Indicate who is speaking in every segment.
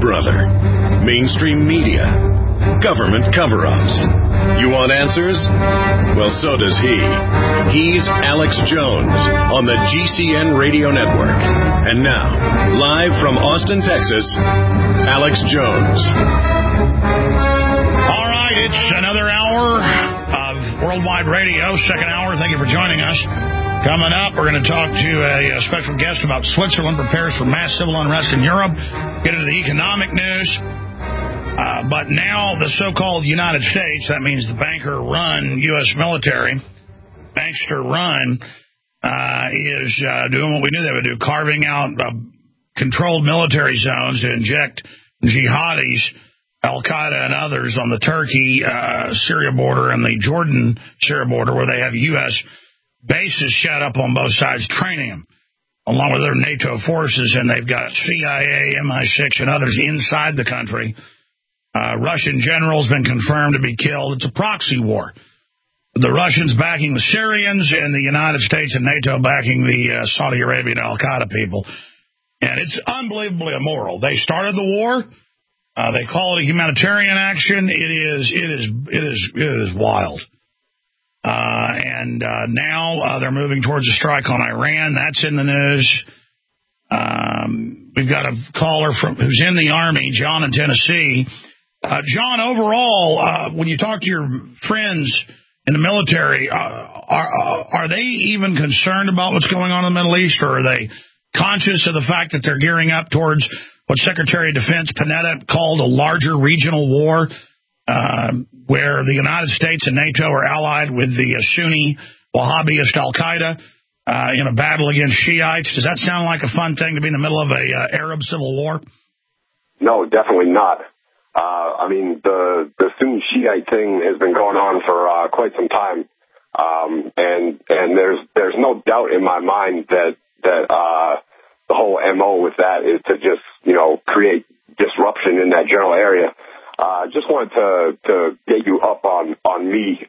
Speaker 1: Brother. Mainstream media. Government cover-ups. You want answers? Well, so does he. He's Alex Jones on the GCN Radio Network. And now, live from Austin, Texas, Alex Jones.
Speaker 2: All right, it's another hour of Worldwide Radio, second hour. Thank you for joining us. Coming up, we're going to talk to a special guest about Switzerland prepares for mass civil unrest in Europe, get into the economic news. But now the so-called United States, that means the banker-run U.S. military, bankster-run, is doing what we knew they would do, carving out controlled military zones to inject jihadis, Al-Qaeda and others on the Turkey-Syria border and the Jordan-Syria border, where they have U.S. bases set up on both sides, training them, along with other NATO forces, and they've got CIA, MI6, and others inside the country. Russian general's been confirmed to be killed. It's a proxy war. The Russians backing the Syrians and the United States and NATO backing the Saudi Arabian Al-Qaeda people. And it's unbelievably immoral. They started the war. They call it a humanitarian action. It is wild. And now they're moving towards a strike on Iran. That's in the news. We've got a caller who's in the Army, John in Tennessee. John, overall, when you talk to your friends in the military, are they even concerned about what's going on in the Middle East, or are they conscious of the fact that they're gearing up towards what Secretary of Defense Panetta called a larger regional war, where the United States and NATO are allied with the Sunni Wahhabist Al-Qaeda in a battle against Shiites? Does that sound like a fun thing to be in the middle of a Arab civil war?
Speaker 3: No, definitely not. I mean, the Sunni Shiite thing has been going on for quite some time, and there's no doubt in my mind that the whole MO with that is to just create disruption in that general area. Just wanted to get you up on me.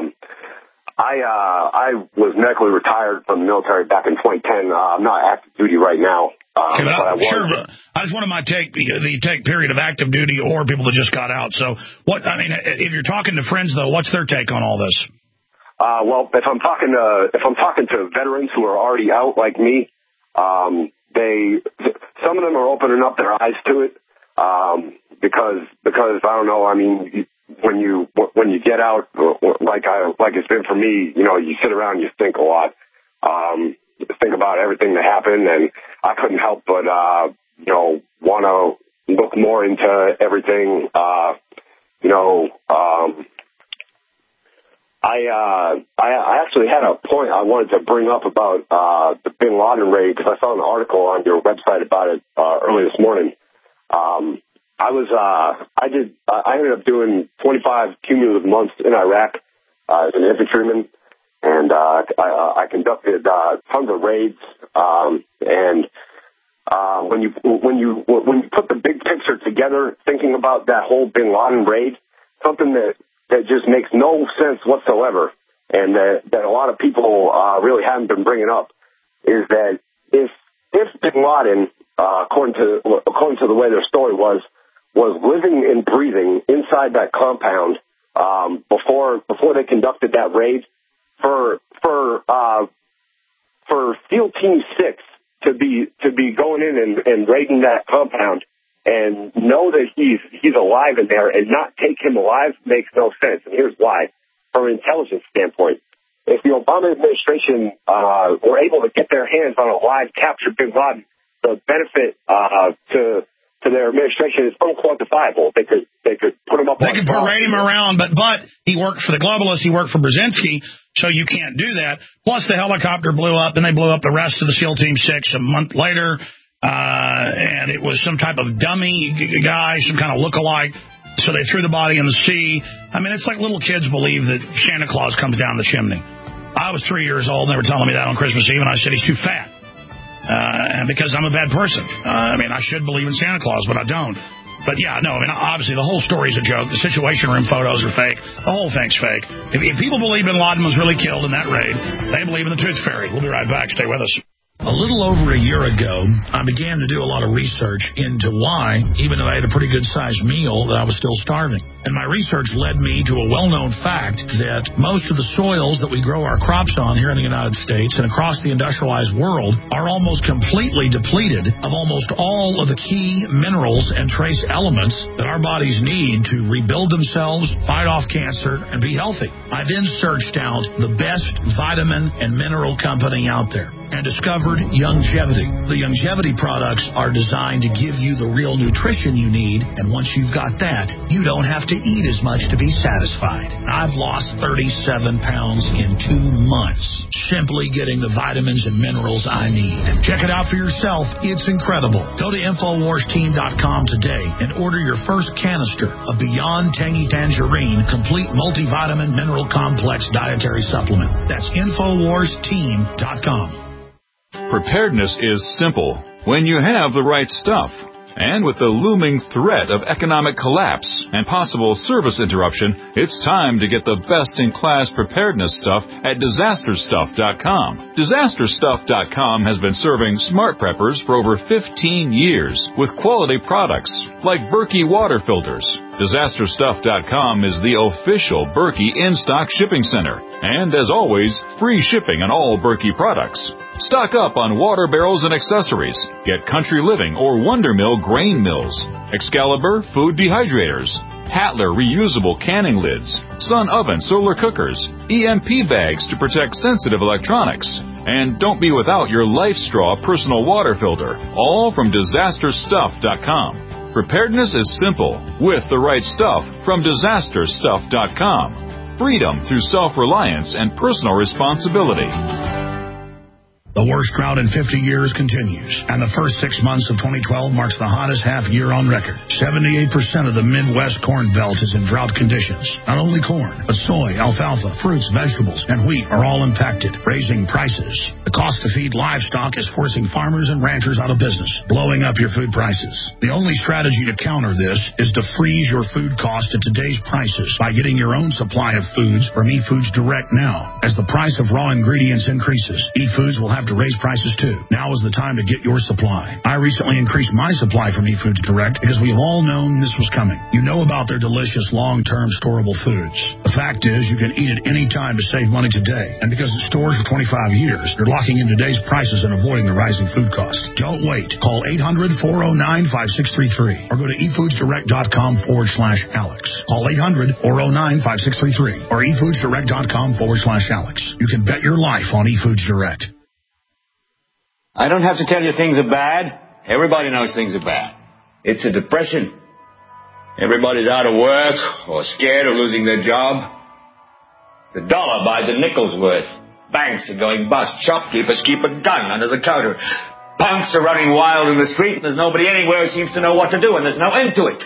Speaker 3: I was medically retired from the military back in 2010. I'm not active duty right now.
Speaker 2: I just wanted my take period of active duty or people that just got out. So if you're talking to friends though, what's their take on all this?
Speaker 3: Well, if I'm talking to veterans who are already out like me, some of them are opening up their eyes to it. Because I don't know. I mean, when you get out, like it's been for me, you sit around, you think a lot, think about everything that happened, and I couldn't help but want to look more into everything. I actually had a point I wanted to bring up about the Bin Laden raid, because I saw an article on your website about it early this morning. I ended up doing 25 cumulative months in Iraq as an infantryman, and I conducted tons of raids. And when you put the big picture together, thinking about that whole Bin Laden raid, something that just makes no sense whatsoever, and that a lot of people really haven't been bringing up, is that if Bin Laden, according to the way their story was living and breathing inside that compound before they conducted that raid, for SEAL Team 6 to be going in and raiding that compound and know that he's alive in there and not take him alive makes no sense. And here's why. From an intelligence standpoint, if the Obama administration were able to get their hands on a live captured Bin Laden, the benefit to their administration is unquantifiable. They could put him up.
Speaker 2: They could parade him around, but he worked for the globalists. He worked for Brzezinski, so you can't do that. Plus, the helicopter blew up, and they blew up the rest of the SEAL Team 6 a month later, and it was some type of dummy guy, some kind of look-alike. So they threw the body in the sea. I mean, it's like little kids believe that Santa Claus comes down the chimney. I was 3 years old, and they were telling me that on Christmas Eve, and I said he's too fat. And because I'm a bad person. I should believe in Santa Claus, but I don't. But yeah, no, obviously the whole story's a joke. The Situation Room photos are fake. The whole thing's fake. If people believe Bin Laden was really killed in that raid, they believe in the Tooth Fairy. We'll be right back. Stay with us. A little over a year ago, I began to do a lot of research into why, even though I had a pretty good-sized meal, that I was still starving. And my research led me to a well-known fact that most of the soils that we grow our crops on here in the United States and across the industrialized world are almost completely depleted of almost all of the key minerals and trace elements that our bodies need to rebuild themselves, fight off cancer, and be healthy. I then searched out the best vitamin and mineral company out there and discovered Youngevity. The Youngevity products are designed to give you the real nutrition you need, and once you've got that, you don't have to eat as much to be satisfied. I've lost 37 pounds in 2 months, simply getting the vitamins and minerals I need. Check it out for yourself. It's incredible. Go to InfoWarsTeam.com today and order your first canister of Beyond Tangy Tangerine Complete Multivitamin Mineral Complex Dietary Supplement. That's InfoWarsTeam.com.
Speaker 4: Preparedness is simple when you have the right stuff. And with the looming threat of economic collapse and possible service interruption, it's time to get the best-in-class preparedness stuff at DisasterStuff.com. DisasterStuff.com has been serving smart preppers for over 15 years with quality products like Berkey water filters. DisasterStuff.com is the official Berkey in-stock shipping center. And as always, free shipping on all Berkey products. Stock up on water barrels and accessories. Get Country Living or Wonder Mill grain mills, Excalibur food dehydrators, Tatler reusable canning lids, Sun oven solar cookers, EMP bags to protect sensitive electronics. And don't be without your LifeStraw personal water filter, all from DisasterStuff.com. Preparedness is simple with the right stuff from DisasterStuff.com. Freedom through self-reliance and personal responsibility.
Speaker 2: The worst drought in 50 years continues, and the first 6 months of 2012 marks the hottest half year on record. 78% of the Midwest corn belt is in drought conditions. Not only corn, but soy, alfalfa, fruits, vegetables, and wheat are all impacted, raising prices. The cost to feed livestock is forcing farmers and ranchers out of business, blowing up your food prices. The only strategy to counter this is to freeze your food cost at today's prices by getting your own supply of foods from eFoods Direct now. As the price of raw ingredients increases, eFoods will have to raise prices too. Now is the time to get your supply. I recently increased my supply from eFoods Direct because we have all known this was coming. You know about their delicious long-term storable foods. The fact is you can eat it any time to save money today. And because it stores for 25 years, you're locking in today's prices and avoiding the rising food costs. Don't wait. Call 800-409-5633 or go to eFoodsDirect.com/Alex. Call 800-409-5633 or eFoodsDirect.com/Alex. You can bet your life on eFoods Direct.
Speaker 5: I don't have to tell you things are bad. Everybody knows things are bad. It's a depression. Everybody's out of work or scared of losing their job. The dollar buys a nickel's worth. Banks are going bust. Shopkeepers keep a gun under the counter. Punks are running wild in the street, and there's nobody anywhere who seems to know what to do, and there's no end to it.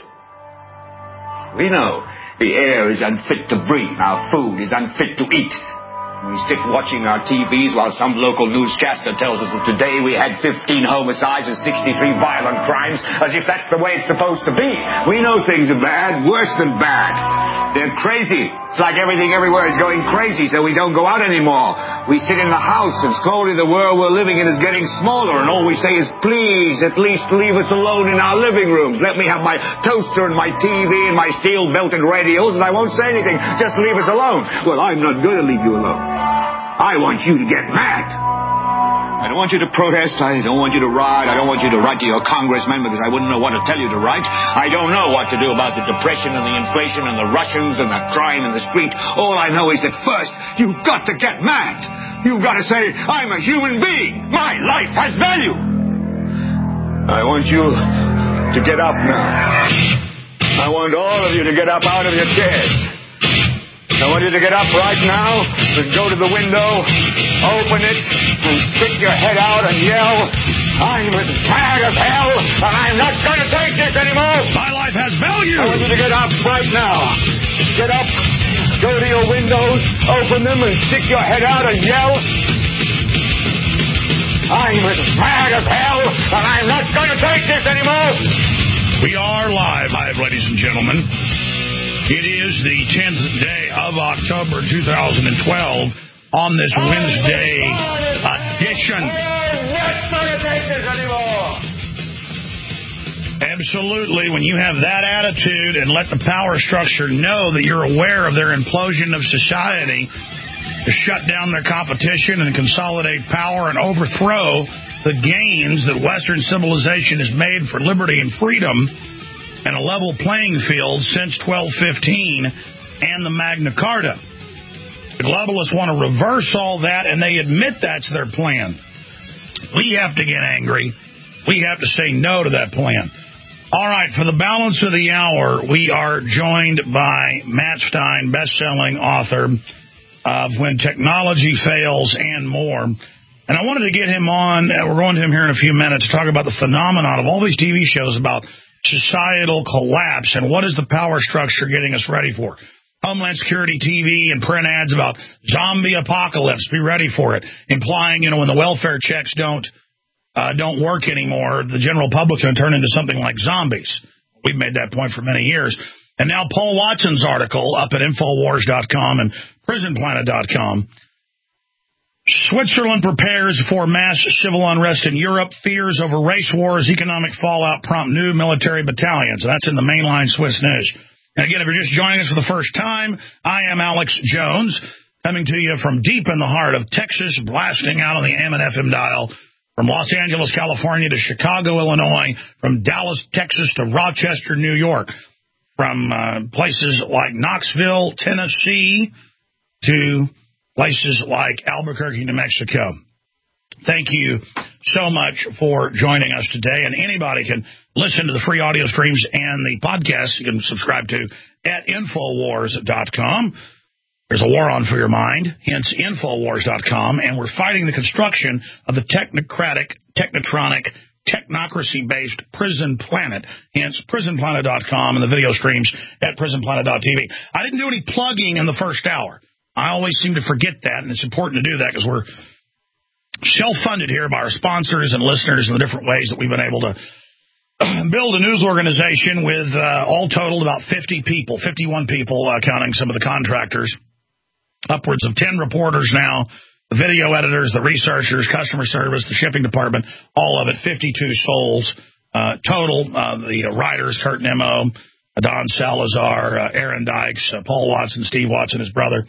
Speaker 5: We know the air is unfit to breathe. Our food is unfit to eat. We sit watching our TVs while some local newscaster tells us that today we had 15 homicides and 63 violent crimes, as if that's the way it's supposed to be. We know things are bad, worse than bad. They're crazy. It's like everything everywhere is going crazy, so we don't go out anymore. We sit in the house, and slowly the world we're living in is getting smaller, and all we say is, please, at least leave us alone in our living rooms. Let me have my toaster and my TV and my steel-belted radios, and I won't say anything. Just leave us alone. Well, I'm not going to leave you alone. I want you to get mad. I don't want you to protest. I don't want you to riot. I don't want you to write to your congressman because I wouldn't know what to tell you to write. I don't know what to do about the depression and the inflation and the Russians and the crime in the street. All I know is that first, you've got to get mad. You've got to say, I'm a human being. My life has value. I want you to get up now. I want all of you to get up out of your chairs. I want you to get up right now and go to the window, open it, and stick your head out and yell, I'm as mad as hell, and I'm not going to take this anymore.
Speaker 2: My life has value.
Speaker 5: I want you to get up right now. Get up, go to your windows, open them, and stick your head out and yell, I'm as mad as hell, and I'm not going to take this anymore.
Speaker 2: We are live, ladies and gentlemen. It is the 10th day of October 2012. on this Wednesday edition. Absolutely. When you have that attitude and let the power structure know that you're aware of their implosion of society to shut down their competition and consolidate power and overthrow the gains that Western civilization has made for liberty and freedom and a level playing field since 1215 and the Magna Carta. The globalists want to reverse all that, and they admit that's their plan. We have to get angry. We have to say no to that plan. All right, for the balance of the hour, we are joined by Matt Stein, best-selling author of When Technology Fails and more. And I wanted to get him on, we're going to him here in a few minutes, to talk about the phenomenon of all these TV shows about societal collapse and what is the power structure getting us ready for. Homeland Security TV and print ads about zombie apocalypse, be ready for it, implying, when the welfare checks don't work anymore, the general public can turn into something like zombies. We've made that point for many years. And now Paul Watson's article up at Infowars.com and PrisonPlanet.com. Switzerland prepares for mass civil unrest in Europe. Fears over race wars, economic fallout prompt new military battalions. That's in the mainline Swiss news. And again, if you're just joining us for the first time, I am Alex Jones, coming to you from deep in the heart of Texas, blasting out on the AM and FM dial. From Los Angeles, California to Chicago, Illinois, from Dallas, Texas to Rochester, New York, from places like Knoxville, Tennessee to places like Albuquerque, New Mexico. Thank you so much for joining us today. And anybody can listen to the free audio streams and the podcasts you can subscribe to at Infowars.com. There's a war on for your mind, hence Infowars.com, and we're fighting the construction of the technocratic, technocracy-based prison planet, hence PrisonPlanet.com and the video streams at PrisonPlanet.tv. I didn't do any plugging in the first hour. I always seem to forget that, and it's important to do that because we're self-funded here by our sponsors and listeners in the different ways that we've been able to build a news organization with all totaled about 50 people, 51 people, counting some of the contractors. Upwards of 10 reporters now, the video editors, the researchers, customer service, the shipping department, all of it, 52 souls total. The writers, Kurt Nimmo, Don Salazar, Aaron Dykes, Paul Watson, Steve Watson, his brother.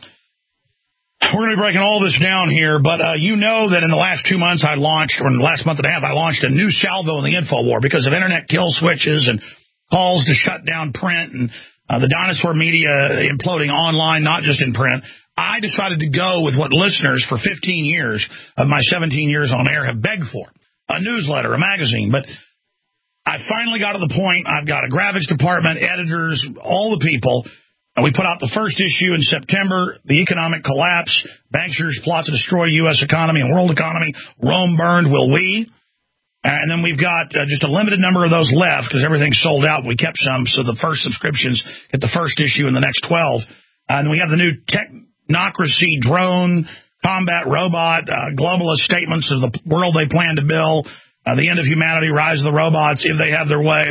Speaker 2: We're going to be breaking all this down here, but you know that in the last 2 months I launched, or in the last month and a half, I launched a new salvo in the info war because of internet kill switches and calls to shut down print and the dinosaur media imploding online, not just in print. I decided to go with what listeners for 15 years of my 17 years on air have begged for, a newsletter, a magazine. But I finally got to the point. I've got a graphics department, editors, all the people. And we put out the first issue in September, The Economic Collapse, Banksters Plot to Destroy U.S. Economy and World Economy, Rome Burned, Will We? And then we've got just a limited number of those left because everything's sold out. We kept some, so the first subscriptions get the first issue in the next 12. And we have the new technocracy, drone, combat robot, globalist statements of the world they plan to build, the end of humanity, rise of the robots, if they have their way.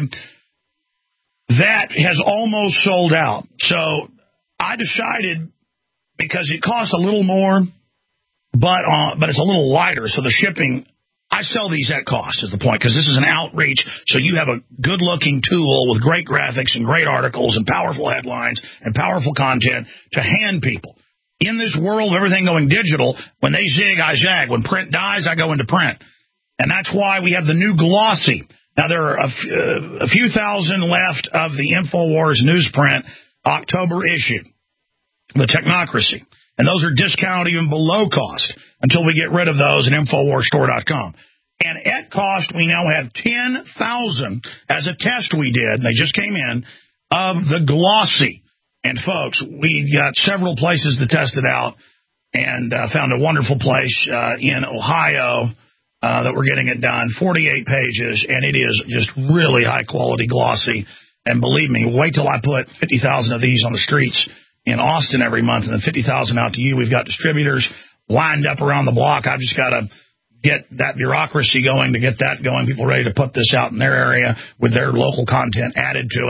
Speaker 2: That has almost sold out. So I decided, because it costs a little more, but it's a little lighter, so the shipping, I sell these at cost is the point, because this is an outreach, so you have a good-looking tool with great graphics and great articles and powerful headlines and powerful content to hand people. In this world of everything going digital, when they zig, I zag. When print dies, I go into print. And that's why we have the new glossy. Now, there are a few thousand left of the InfoWars newsprint October issue, the Technocracy. And those are discounted even below cost until we get rid of those at InfoWarsStore.com. And at cost, we now have 10,000 as a test we did, and they just came in, of the glossy. And, folks, we got several places to test it out and found a wonderful place in Ohio that we're getting it done, 48 pages, and it is just really high-quality glossy. And believe me, wait till I put 50,000 of these on the streets in Austin every month and then 50,000 out to you. We've got distributors lined up around the block. I've just got to get that bureaucracy going to get that going, people ready to put this out in their area with their local content added to it.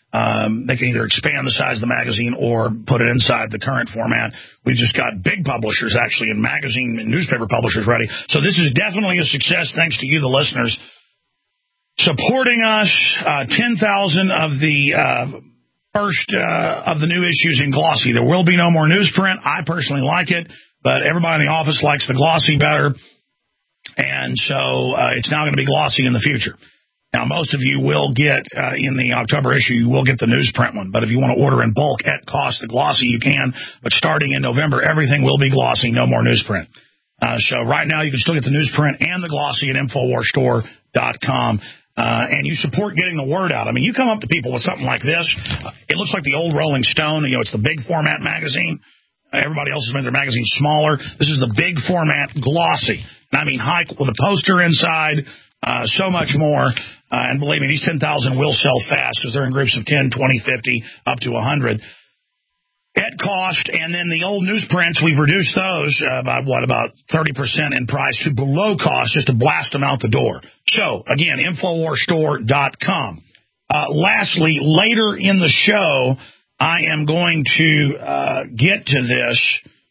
Speaker 2: They can either expand the size of the magazine or put it inside the current format. We've just got big publishers, actually, and magazine and newspaper publishers ready. So this is definitely a success thanks to you, the listeners, supporting us. 10,000 of the first of the new issues in glossy. There will be no more newsprint. I personally like it, but everybody in the office likes the glossy better. And so it's now going to be glossy in the future. Now, most of you will get, in the October issue, you will get the newsprint one. But if you want to order in bulk at cost, the glossy, you can. But starting in November, everything will be glossy, no more newsprint. So right now, you can still get the newsprint and the glossy at InfoWarsStore.com. And you support getting the word out. I mean, you come up to people with something like this. It looks like the old Rolling Stone. You know, it's the big format magazine. Everybody else has made their magazine smaller. This is the big format glossy. And I mean, high with a poster inside. So much more. And believe me, these 10,000 will sell fast because they're in groups of 10, 20, 50, up to 100 at cost. And then the old newsprints, we've reduced those about 30% in price to below cost just to blast them out the door. So, again, InfoWarsStore.com. Lastly, later in the show, I am going to get to this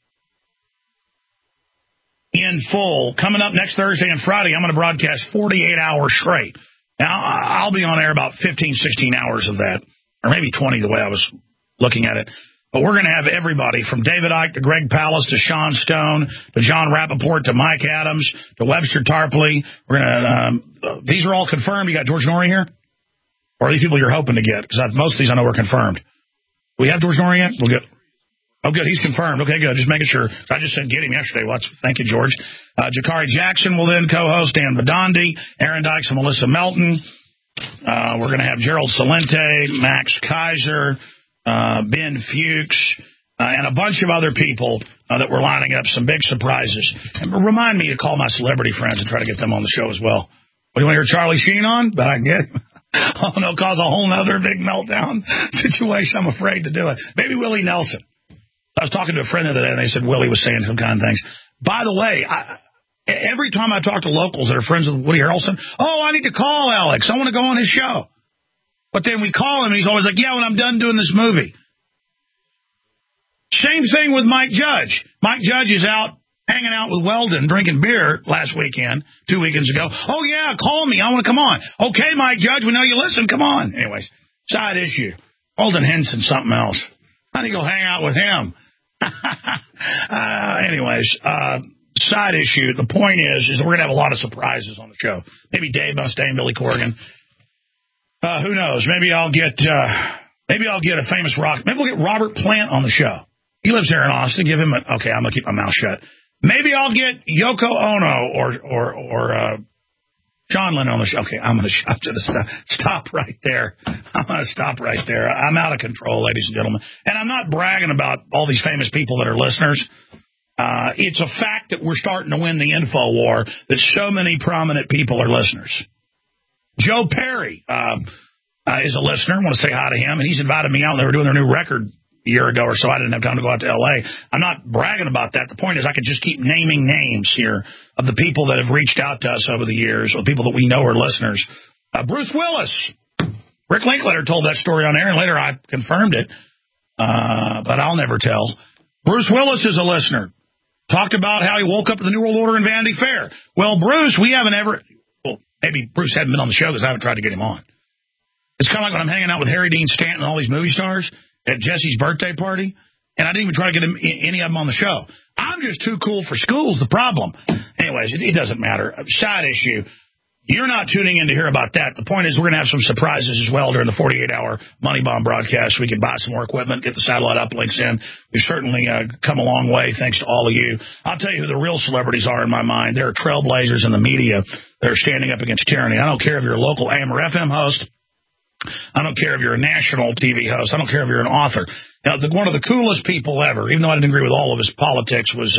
Speaker 2: in full. Coming up next Thursday and Friday, I'm going to broadcast 48 hours straight. Now, I'll be on air about 15, 16 hours of that, or maybe 20 the way I was looking at it. But we're going to have everybody from David Icke to Greg Palast to Sean Stone to John Rappaport to Mike Adams to Webster Tarpley. We're going to these are all confirmed. You got George Norrie here? Or are these people you're hoping to get? Because most of these I know are confirmed. Do we have George Norrie yet? We'll get. Oh, good. He's confirmed. Okay, good. Just making sure. I just said get him yesterday. Thank you, George. Jakari Jackson will then co-host. Dan Badandi, Aaron Dykes, and Melissa Melton. We're going to have Gerald Salente, Max Kaiser, Ben Fuchs, and a bunch of other people that we're lining up. Some big surprises. And remind me to call my celebrity friends and try to get them on the show as well. What, do you want to hear Charlie Sheen on? But I can get him. Oh, no, cause a whole other big meltdown situation. I'm afraid to do it. Maybe Willie Nelson. I was talking to a friend the other day, and they said Willie was saying some kind of things. By the way, every time I talk to locals that are friends with Woody Harrelson, I need to call Alex. I want to go on his show. But then we call him, and he's always like, yeah, when I'm done doing this movie. Same thing with Mike Judge. Mike Judge is out hanging out with Weldon, drinking beer last weekend, 2 weekends ago. Oh, yeah, call me. I want to come on. Okay, Mike Judge, we know you listen. Come on. Anyways, side issue. Weldon Henson, something else. I need to go hang out with him. Anyways, side issue. The point is we're going to have a lot of surprises on the show. Maybe Dave Mustaine, Billy Corgan. Who knows? Maybe I'll get a famous rock. Maybe we'll get Robert Plant on the show. He lives there in Austin. Give him okay, I'm going to keep my mouth shut. Maybe I'll get Yoko Ono or John Lennon on the show. Okay, I'm going to stop right there. I'm going to stop right there. I'm out of control, ladies and gentlemen. And I'm not bragging about all these famous people that are listeners. It's a fact that we're starting to win the info war, that so many prominent people are listeners. Joe Perry is a listener. I want to say hi to him. And he's invited me out. They were doing their new record a year ago or so. I didn't have time to go out to L.A. I'm not bragging about that. The point is I could just keep naming names here of the people that have reached out to us over the years, or the people that we know are listeners. Bruce Willis. Rick Linklater told that story on air, and later I confirmed it, but I'll never tell. Bruce Willis is a listener. Talked about how he woke up at the New World Order in Vanity Fair. Well, Bruce, we haven't ever... Well, maybe Bruce hadn't been on the show because I haven't tried to get him on. It's kind of like when I'm hanging out with Harry Dean Stanton and all these movie stars at Jesse's birthday party, and I didn't even try to get any of them on the show. I'm just too cool for school's the problem. Anyways, it doesn't matter. Side issue. You're not tuning in to hear about that. The point is we're going to have some surprises as well during the 48-hour Money Bomb broadcast. We can buy some more equipment, get the satellite uplinks in. We've certainly come a long way thanks to all of you. I'll tell you who the real celebrities are in my mind. There are trailblazers in the media that are standing up against tyranny. I don't care if you're a local AM or FM host. I don't care if you're a national TV host. I don't care if you're an author. Now, one of the coolest people ever, even though I didn't agree with all of his politics, was,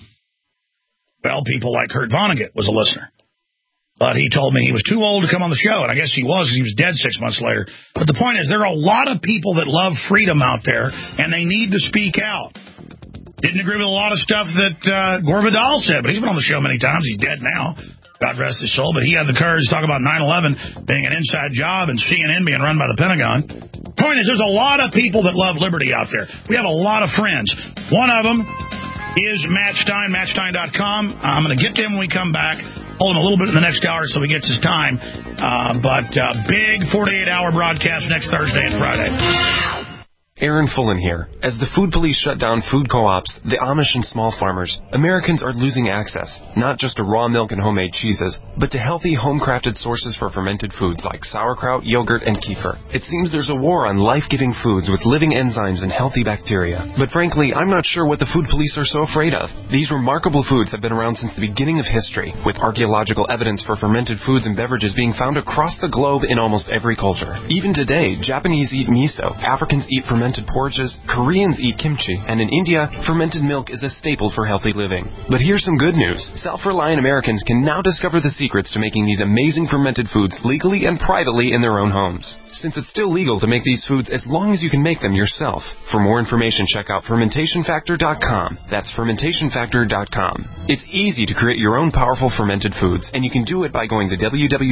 Speaker 2: people like Kurt Vonnegut was a listener. But he told me he was too old to come on the show, and I guess he was because he was dead 6 months later. But the point is, there are a lot of people that love freedom out there, and they need to speak out. Didn't agree with a lot of stuff that Gore Vidal said, but he's been on the show many times. He's dead now. God rest his soul, but he had the courage to talk about 9/11 being an inside job and CNN being run by the Pentagon. Point is, there's a lot of people that love liberty out there. We have a lot of friends. One of them is Matt Stein, mattstein.com. I'm going to get to him when we come back. Hold him a little bit in the next hour so he gets his time. But big 48-hour broadcast next Thursday and Friday.
Speaker 6: Aaron Fullen here. As the food police shut down food co-ops, the Amish and small farmers, Americans are losing access, not just to raw milk and homemade cheeses, but to healthy, home-crafted sources for fermented foods like sauerkraut, yogurt, and kefir. It seems there's a war on life-giving foods with living enzymes and healthy bacteria. But frankly, I'm not sure what the food police are so afraid of. These remarkable foods have been around since the beginning of history, with archaeological evidence for fermented foods and beverages being found across the globe in almost every culture. Even today, Japanese eat miso, Africans eat fermented porridges, Koreans eat kimchi, and in India, fermented milk is a staple for healthy living. But here's some good news. Self-reliant Americans can now discover the secrets to making these amazing fermented foods legally and privately in their own homes. Since it's still legal to make these foods as long as you can make them yourself. For more information, check out fermentationfactor.com. That's fermentationfactor.com. It's easy to create your own powerful fermented foods, and you can do it by going to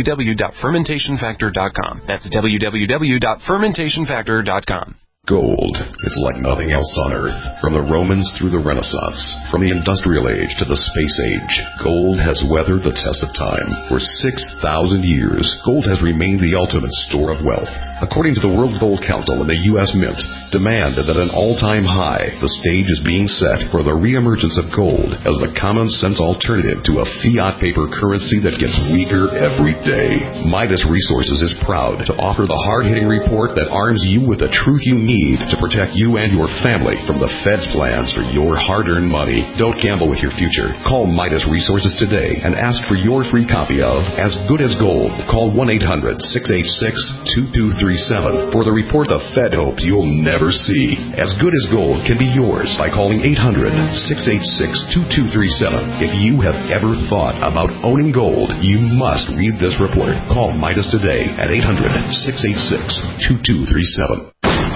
Speaker 6: www.fermentationfactor.com. That's www.fermentationfactor.com.
Speaker 7: Gold is like nothing else on Earth. From the Romans through the Renaissance, from the Industrial Age to the Space Age, gold has weathered the test of time. For 6,000 years, gold has remained the ultimate store of wealth. According to the World Gold Council and the U.S. Mint, demand is at an all-time high. The stage is being set for the reemergence of gold as the common-sense alternative to a fiat paper currency that gets weaker every day. Midas Resources is proud to offer the hard-hitting report that arms you with the truth you need to protect you and your family from the Fed's plans for your hard-earned money. Don't gamble with your future. Call Midas Resources today and ask for your free copy of As Good as Gold. Call 1-800-686-2237 for the report the Fed hopes you'll never see. As Good as Gold can be yours by calling 800-686-2237. If you have ever thought about owning gold, you must read this report. Call Midas today at 800-686-2237.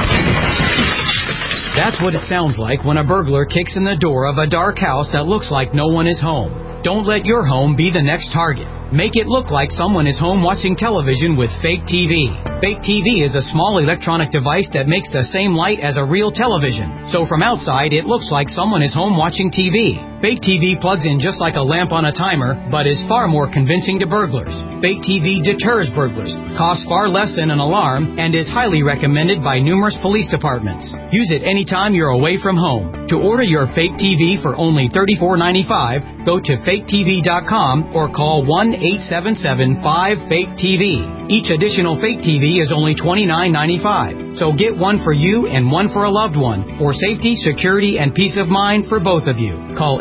Speaker 8: That's what it sounds like when a burglar kicks in the door of a dark house that looks like no one is home. Don't let your home be the next target. Make it look like someone is home watching television with Fake TV. Fake TV is a small electronic device that makes the same light as a real television. So from outside, it looks like someone is home watching TV. Fake TV plugs in just like a lamp on a timer, but is far more convincing to burglars. Fake TV deters burglars, costs far less than an alarm, and is highly recommended by numerous police departments. Use it anytime you're away from home. To order your Fake TV for only $34.95, go to faketv.com or call 1-877-5-FAKE-TV. Each additional Fake TV is only $29.95. So get one for you and one for a loved one, for safety, security, and peace of mind for both of you. Call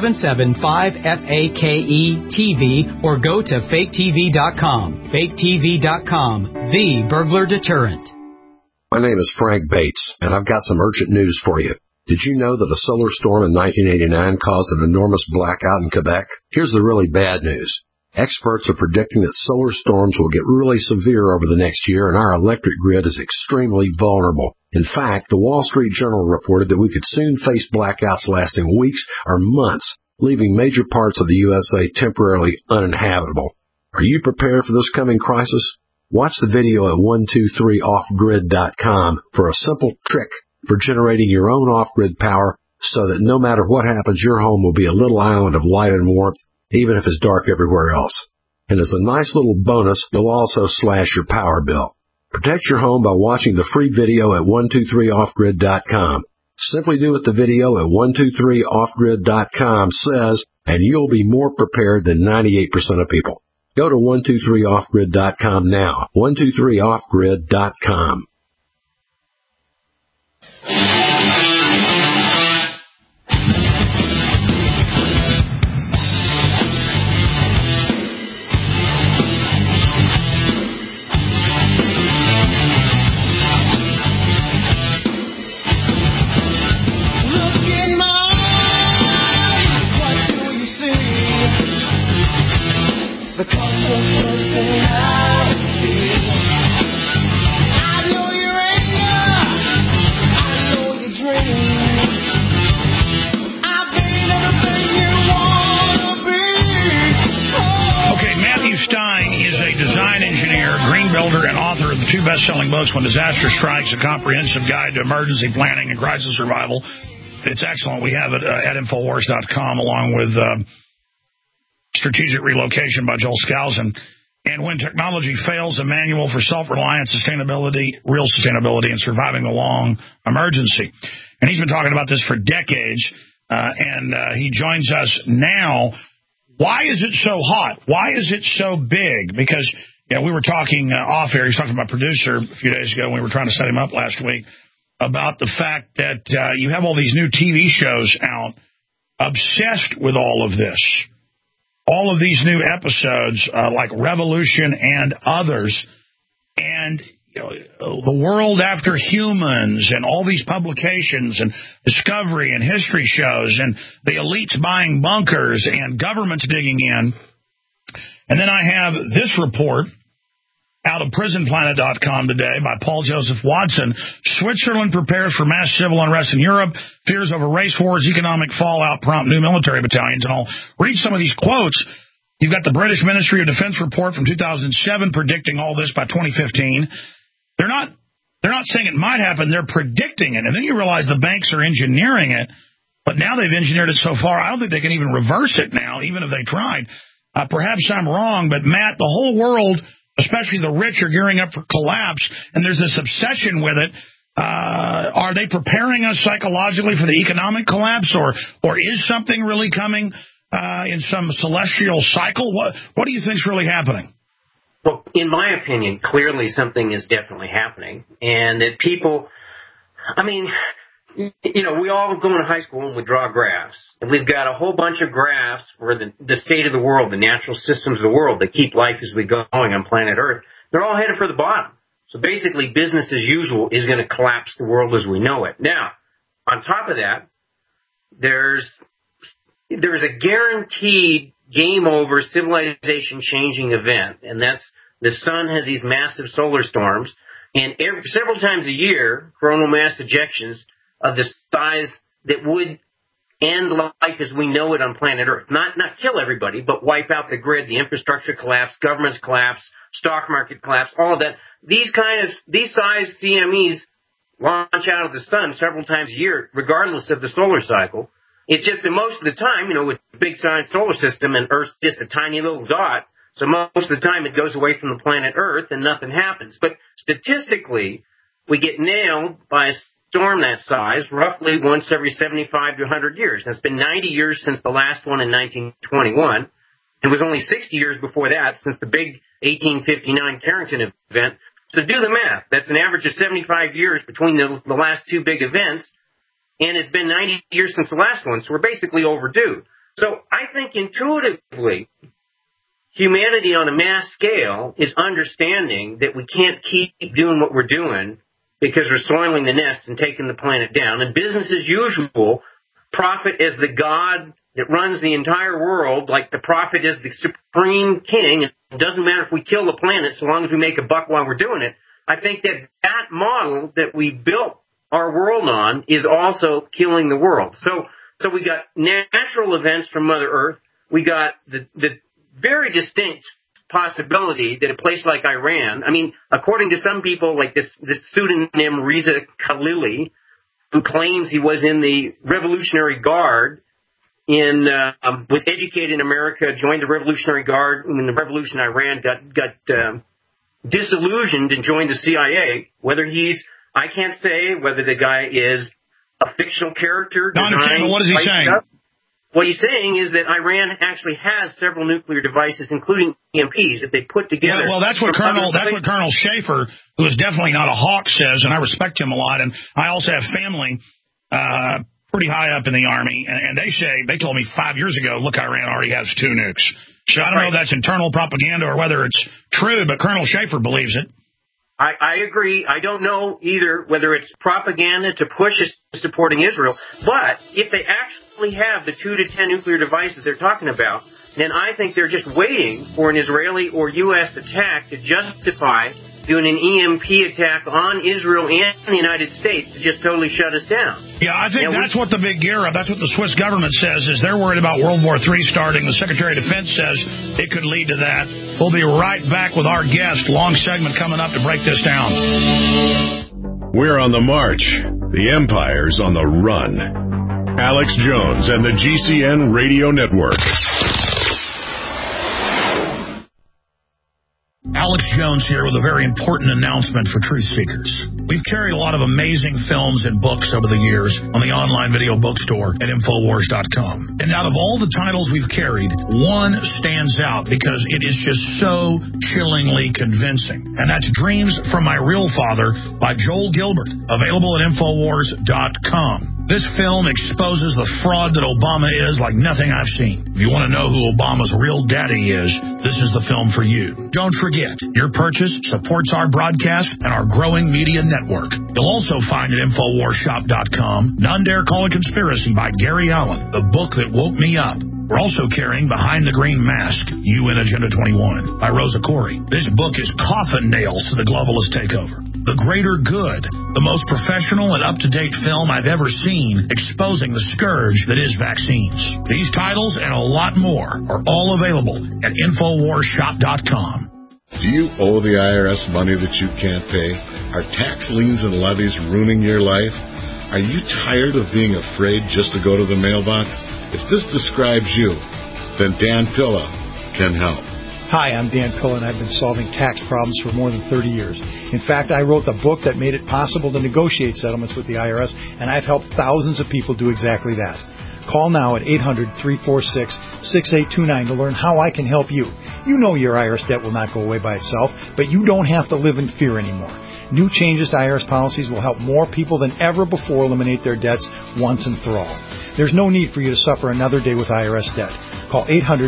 Speaker 8: 877-5-FAKE-TV or go to faketv.com. Faketv.com, the burglar deterrent.
Speaker 9: My name is Frank Bates, and I've got some urgent news for you. Did you know that a solar storm in 1989 caused an enormous blackout in Quebec? Here's the really bad news. Experts are predicting that solar storms will get really severe over the next year, and our electric grid is extremely vulnerable. In fact, the Wall Street Journal reported that we could soon face blackouts lasting weeks or months, leaving major parts of the USA temporarily uninhabitable. Are you prepared for this coming crisis? Watch the video at 123offgrid.com for a simple trick for generating your own off-grid power so that no matter what happens, your home will be a little island of light and warmth, even if it's dark everywhere else. And as a nice little bonus, you'll also slash your power bill. Protect your home by watching the free video at 123offgrid.com. Simply do what the video at 123offgrid.com says, and you'll be more prepared than 98% of people. Go to 123offgrid.com now. 123offgrid.com.
Speaker 10: The cult of personality. I know
Speaker 2: design engineer, green builder, and author of the 2 best-selling books, When Disaster Strikes, A Comprehensive Guide to Emergency Planning and Crisis Survival. It's excellent. We have it at Infowars.com, along with Strategic Relocation by Joel Skousen. And When Technology Fails, a manual for self-reliance, sustainability, real sustainability, and surviving the long emergency. And he's been talking about this for decades, and he joins us now. Why is it so hot? Why is it so big? Because we were talking off air. He's talking about producer a few days ago when we were trying to set him up last week about the fact that you have all these new TV shows out obsessed with all of this. All of these new episodes, like Revolution and others, and the World After Humans, and all these publications, and Discovery and history shows, and the elites buying bunkers, and governments digging in. And then I have this report out of PrisonPlanet.com today by Paul Joseph Watson. Switzerland prepares for mass civil unrest in Europe. Fears over race wars, economic fallout prompt new military battalions. And I'll read some of these quotes. You've got the British Ministry of Defense report from 2007 predicting all this by 2015. They're not saying it might happen. They're predicting it. And then you realize the banks are engineering it. But now they've engineered it so far, I don't think they can even reverse it now, even if they tried. Perhaps I'm wrong, but Matt, the whole world, especially the rich, are gearing up for collapse, and there's this obsession with it. Are they preparing us psychologically for the economic collapse, or is something really coming in some celestial cycle? What do you think is really happening?
Speaker 10: Well, in my opinion, clearly something is definitely happening, and that people, we all go into high school and we draw graphs, and we've got a whole bunch of graphs for the state of the world, the natural systems of the world that keep life as we go going on planet Earth. They're all headed for the bottom. So basically, business as usual is going to collapse the world as we know it. Now, on top of that, there's a guaranteed game over, civilization changing event, and that's the sun has these massive solar storms, and several times a year, coronal mass ejections of the size that would end life as we know it on planet Earth. Not kill everybody, but wipe out the grid, the infrastructure collapse, governments collapse, stock market collapse, all of that. These size CMEs launch out of the sun several times a year, regardless of the solar cycle. It's just that most of the time, with the big giant solar system and Earth's just a tiny little dot, so most of the time it goes away from the planet Earth and nothing happens. But statistically, we get nailed by a storm that size roughly once every 75 to 100 years. It's been 90 years since the last one in 1921. It was only 60 years before that since the big 1859 Carrington event. So do the math. That's an average of 75 years between the last two big events, and it's been 90 years since the last one, so we're basically overdue. So I think intuitively, humanity on a mass scale is understanding that we can't keep doing what we're doing because we're soiling the nest and taking the planet down. And business as usual, profit as the god that runs the entire world, like the prophet is the supreme king. It doesn't matter if we kill the planet so long as we make a buck while we're doing it. I think that model that we built our world on is also killing the world. So we got natural events from Mother Earth. We got the very distinct possibility that a place like Iran, according to some people, like this pseudonym Reza Khalili, who claims he was in the Revolutionary Guard, was educated in America, joined the Revolutionary Guard when the revolution in Iran got disillusioned and joined the CIA. I can't say whether the guy is a fictional character.
Speaker 2: What is he saying?
Speaker 10: What he's saying is that Iran actually has several nuclear devices, including EMPs, that they put together.
Speaker 2: Well, that's what Colonel Schaefer, who is definitely not a hawk, says, and I respect him a lot. And I also have family pretty high up in the Army, and they told me 5 years ago, look, Iran already has 2 nukes. So I don't know if that's internal propaganda or whether it's true, but Colonel Schaefer believes it.
Speaker 10: I agree. I don't know either whether it's propaganda to push us supporting Israel, but if they actually have the 2 to 10 nuclear devices they're talking about, then I think they're just waiting for an Israeli or U.S. attack to justify doing an EMP attack on Israel and the United States to just totally shut us down.
Speaker 2: Yeah, I think that's what the big gear up. That's what the Swiss government says, is they're worried about World War III starting. The Secretary of Defense says it could lead to that. We'll be right back with our guest. Long segment coming up to break this down.
Speaker 1: We're on the march. The empire's on the run. Alex Jones and the GCN Radio Network.
Speaker 2: Alex Jones here with a very important announcement for truth seekers. We've carried a lot of amazing films and books over the years on the online video bookstore at Infowars.com. And out of all the titles we've carried, one stands out because it is just so chillingly convincing. And that's Dreams from My Real Father by Joel Gilbert, available at Infowars.com. This film exposes the fraud that Obama is like nothing I've seen. If you want to know who Obama's real daddy is, this is the film for you. Don't forget, your purchase supports our broadcast and our growing media network. You'll also find at InfoWarsShop.com None Dare Call a Conspiracy by Gary Allen, the book that woke me up. We're also carrying Behind the Green Mask, UN Agenda 21 by Rosa Corey. This book is coffin nails to the globalist takeover. The Greater Good, the most professional and up-to-date film I've ever seen exposing the scourge that is vaccines. These titles and a lot more are all available at InfoWarsShop.com.
Speaker 11: Do you owe the IRS money that you can't pay? Are tax liens and levies ruining your life? Are you tired of being afraid just to go to the mailbox? If this describes you, then Dan Pilla can help.
Speaker 12: Hi, I'm Dan Pilla, and I've been solving tax problems for more than 30 years. In fact, I wrote the book that made it possible to negotiate settlements with the IRS, and I've helped thousands of people do exactly that. Call now at 800-346-6829 to learn how I can help you. You know your IRS debt will not go away by itself, but you don't have to live in fear anymore. New changes to IRS policies will help more people than ever before eliminate their debts once and for all. There's no need for you to suffer another day with IRS debt. Call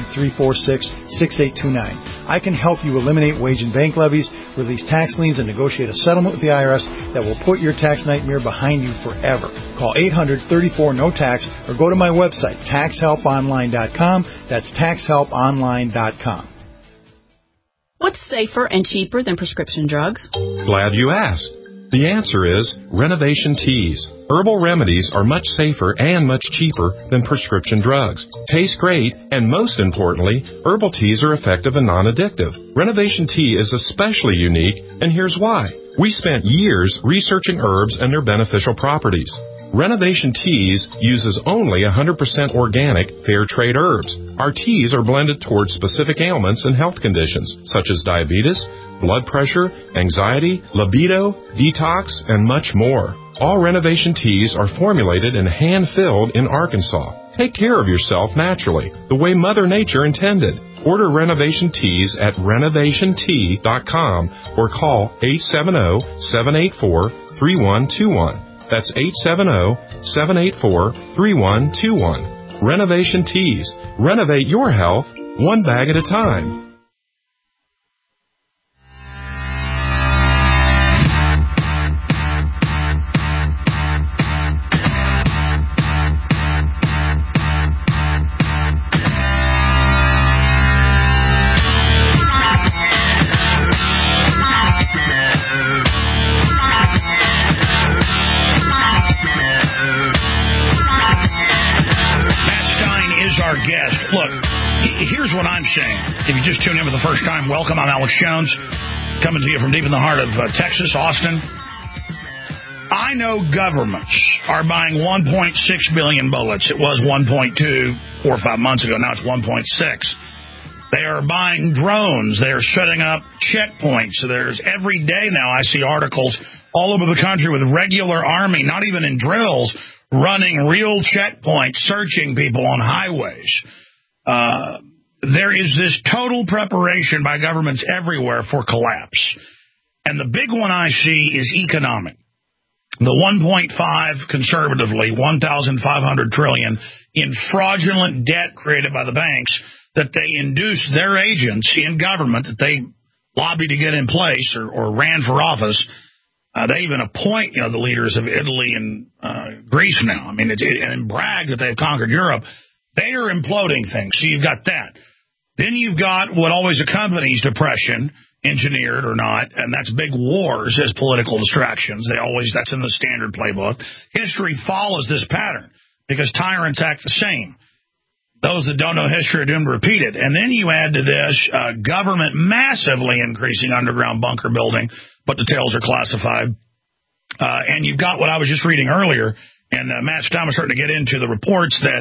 Speaker 12: 800-346-6829. I can help you eliminate wage and bank levies, release tax liens, and negotiate a settlement with the IRS that will put your tax nightmare behind you forever. Call 800-34-NO-TAX or go to my website, TaxHelpOnline.com. That's TaxHelpOnline.com.
Speaker 13: What's safer and cheaper than prescription drugs?
Speaker 14: Glad you asked. The answer is Renovation Teas. Herbal remedies are much safer and much cheaper than prescription drugs. Taste great, and most importantly, herbal teas are effective and non-addictive. Renovation Tea is especially unique, and here's why. We spent years researching herbs and their beneficial properties. Renovation Teas uses only 100% organic, fair trade herbs. Our teas are blended towards specific ailments and health conditions, such as diabetes, blood pressure, anxiety, libido, detox, and much more. All Renovation Teas are formulated and hand-filled in Arkansas. Take care of yourself naturally, the way Mother Nature intended. Order Renovation Teas at renovationtea.com or call 870-784-3121. That's 870-784-3121. Renovation Teas. Renovate your health one bag at a time.
Speaker 2: If you just tuned in for the first time, welcome. I'm Alex Jones, coming to you from deep in the heart of Texas, Austin. I know governments are buying 1.6 billion bullets. It was 1.2 4 or 5 months ago. Now it's 1.6. They are buying drones. They are setting up checkpoints. So there's every day now I see articles all over the country with regular army, not even in drills, running real checkpoints, searching people on highways. There is this total preparation by governments everywhere for collapse. And the big one I see is economic. The 1.5, conservatively, 1,500 trillion in fraudulent debt created by the banks that they induced their agents in government that they lobbied to get in place or ran for office. They even appoint, the leaders of Italy and Greece now. I mean, and brag that they've conquered Europe. They are imploding things. So you've got that. Then you've got what always accompanies depression, engineered or not, and that's big wars as political distractions. That's in the standard playbook. History follows this pattern because tyrants act the same. those that don't know history are doomed to repeat it. And then you add to this government massively increasing underground bunker building, but details are classified. And you've got what I was just reading earlier, and Matt Stein was starting to get into the reports that,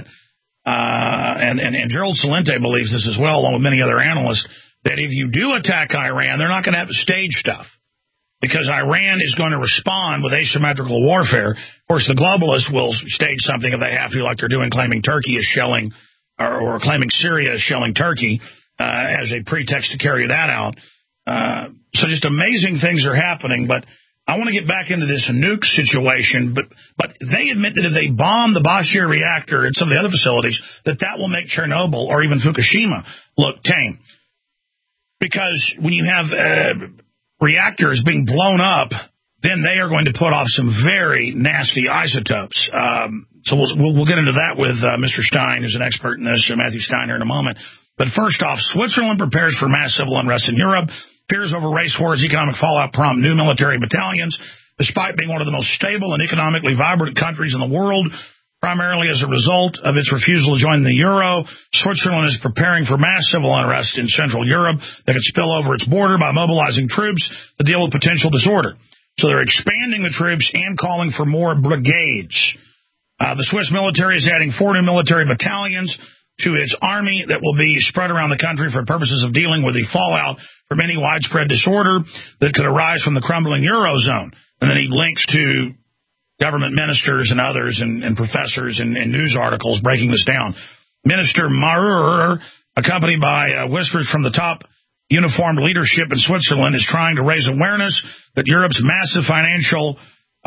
Speaker 2: and Gerald Celente believes this as well, along with many other analysts, that if you do attack Iran, they're not going to have to stage stuff, because Iran is going to respond with asymmetrical warfare. Of course, the globalists will stage something if they have to, like they're doing, claiming Turkey is shelling, or claiming Syria is shelling Turkey as a pretext to carry that out. So just amazing things are happening, but I want to get back into this nuke situation, but they admit that if they bomb the Bashir reactor and some of the other facilities, that will make Chernobyl or even Fukushima look tame. Because when you have reactors being blown up, then they are going to put off some very nasty isotopes. So we'll get into that with Mr. Stein, who's an expert in this, Matthew Stein, here in a moment. But first off, Switzerland prepares for mass civil unrest in Europe. Fears over race wars, economic fallout prompt new military battalions. Despite being one of the most stable and economically vibrant countries in the world, primarily as a result of its refusal to join the euro, Switzerland is preparing for mass civil unrest in Central Europe that could spill over its border by mobilizing troops to deal with potential disorder. So they're expanding the troops and calling for more brigades. The Swiss military is adding 4 new military battalions to its army that will be spread around the country for purposes of dealing with the fallout from any widespread disorder that could arise from the crumbling Eurozone. And then he links to government ministers and others and professors and news articles breaking this down. Minister Marur, accompanied by whispers from the top uniformed leadership in Switzerland, is trying to raise awareness that Europe's massive financial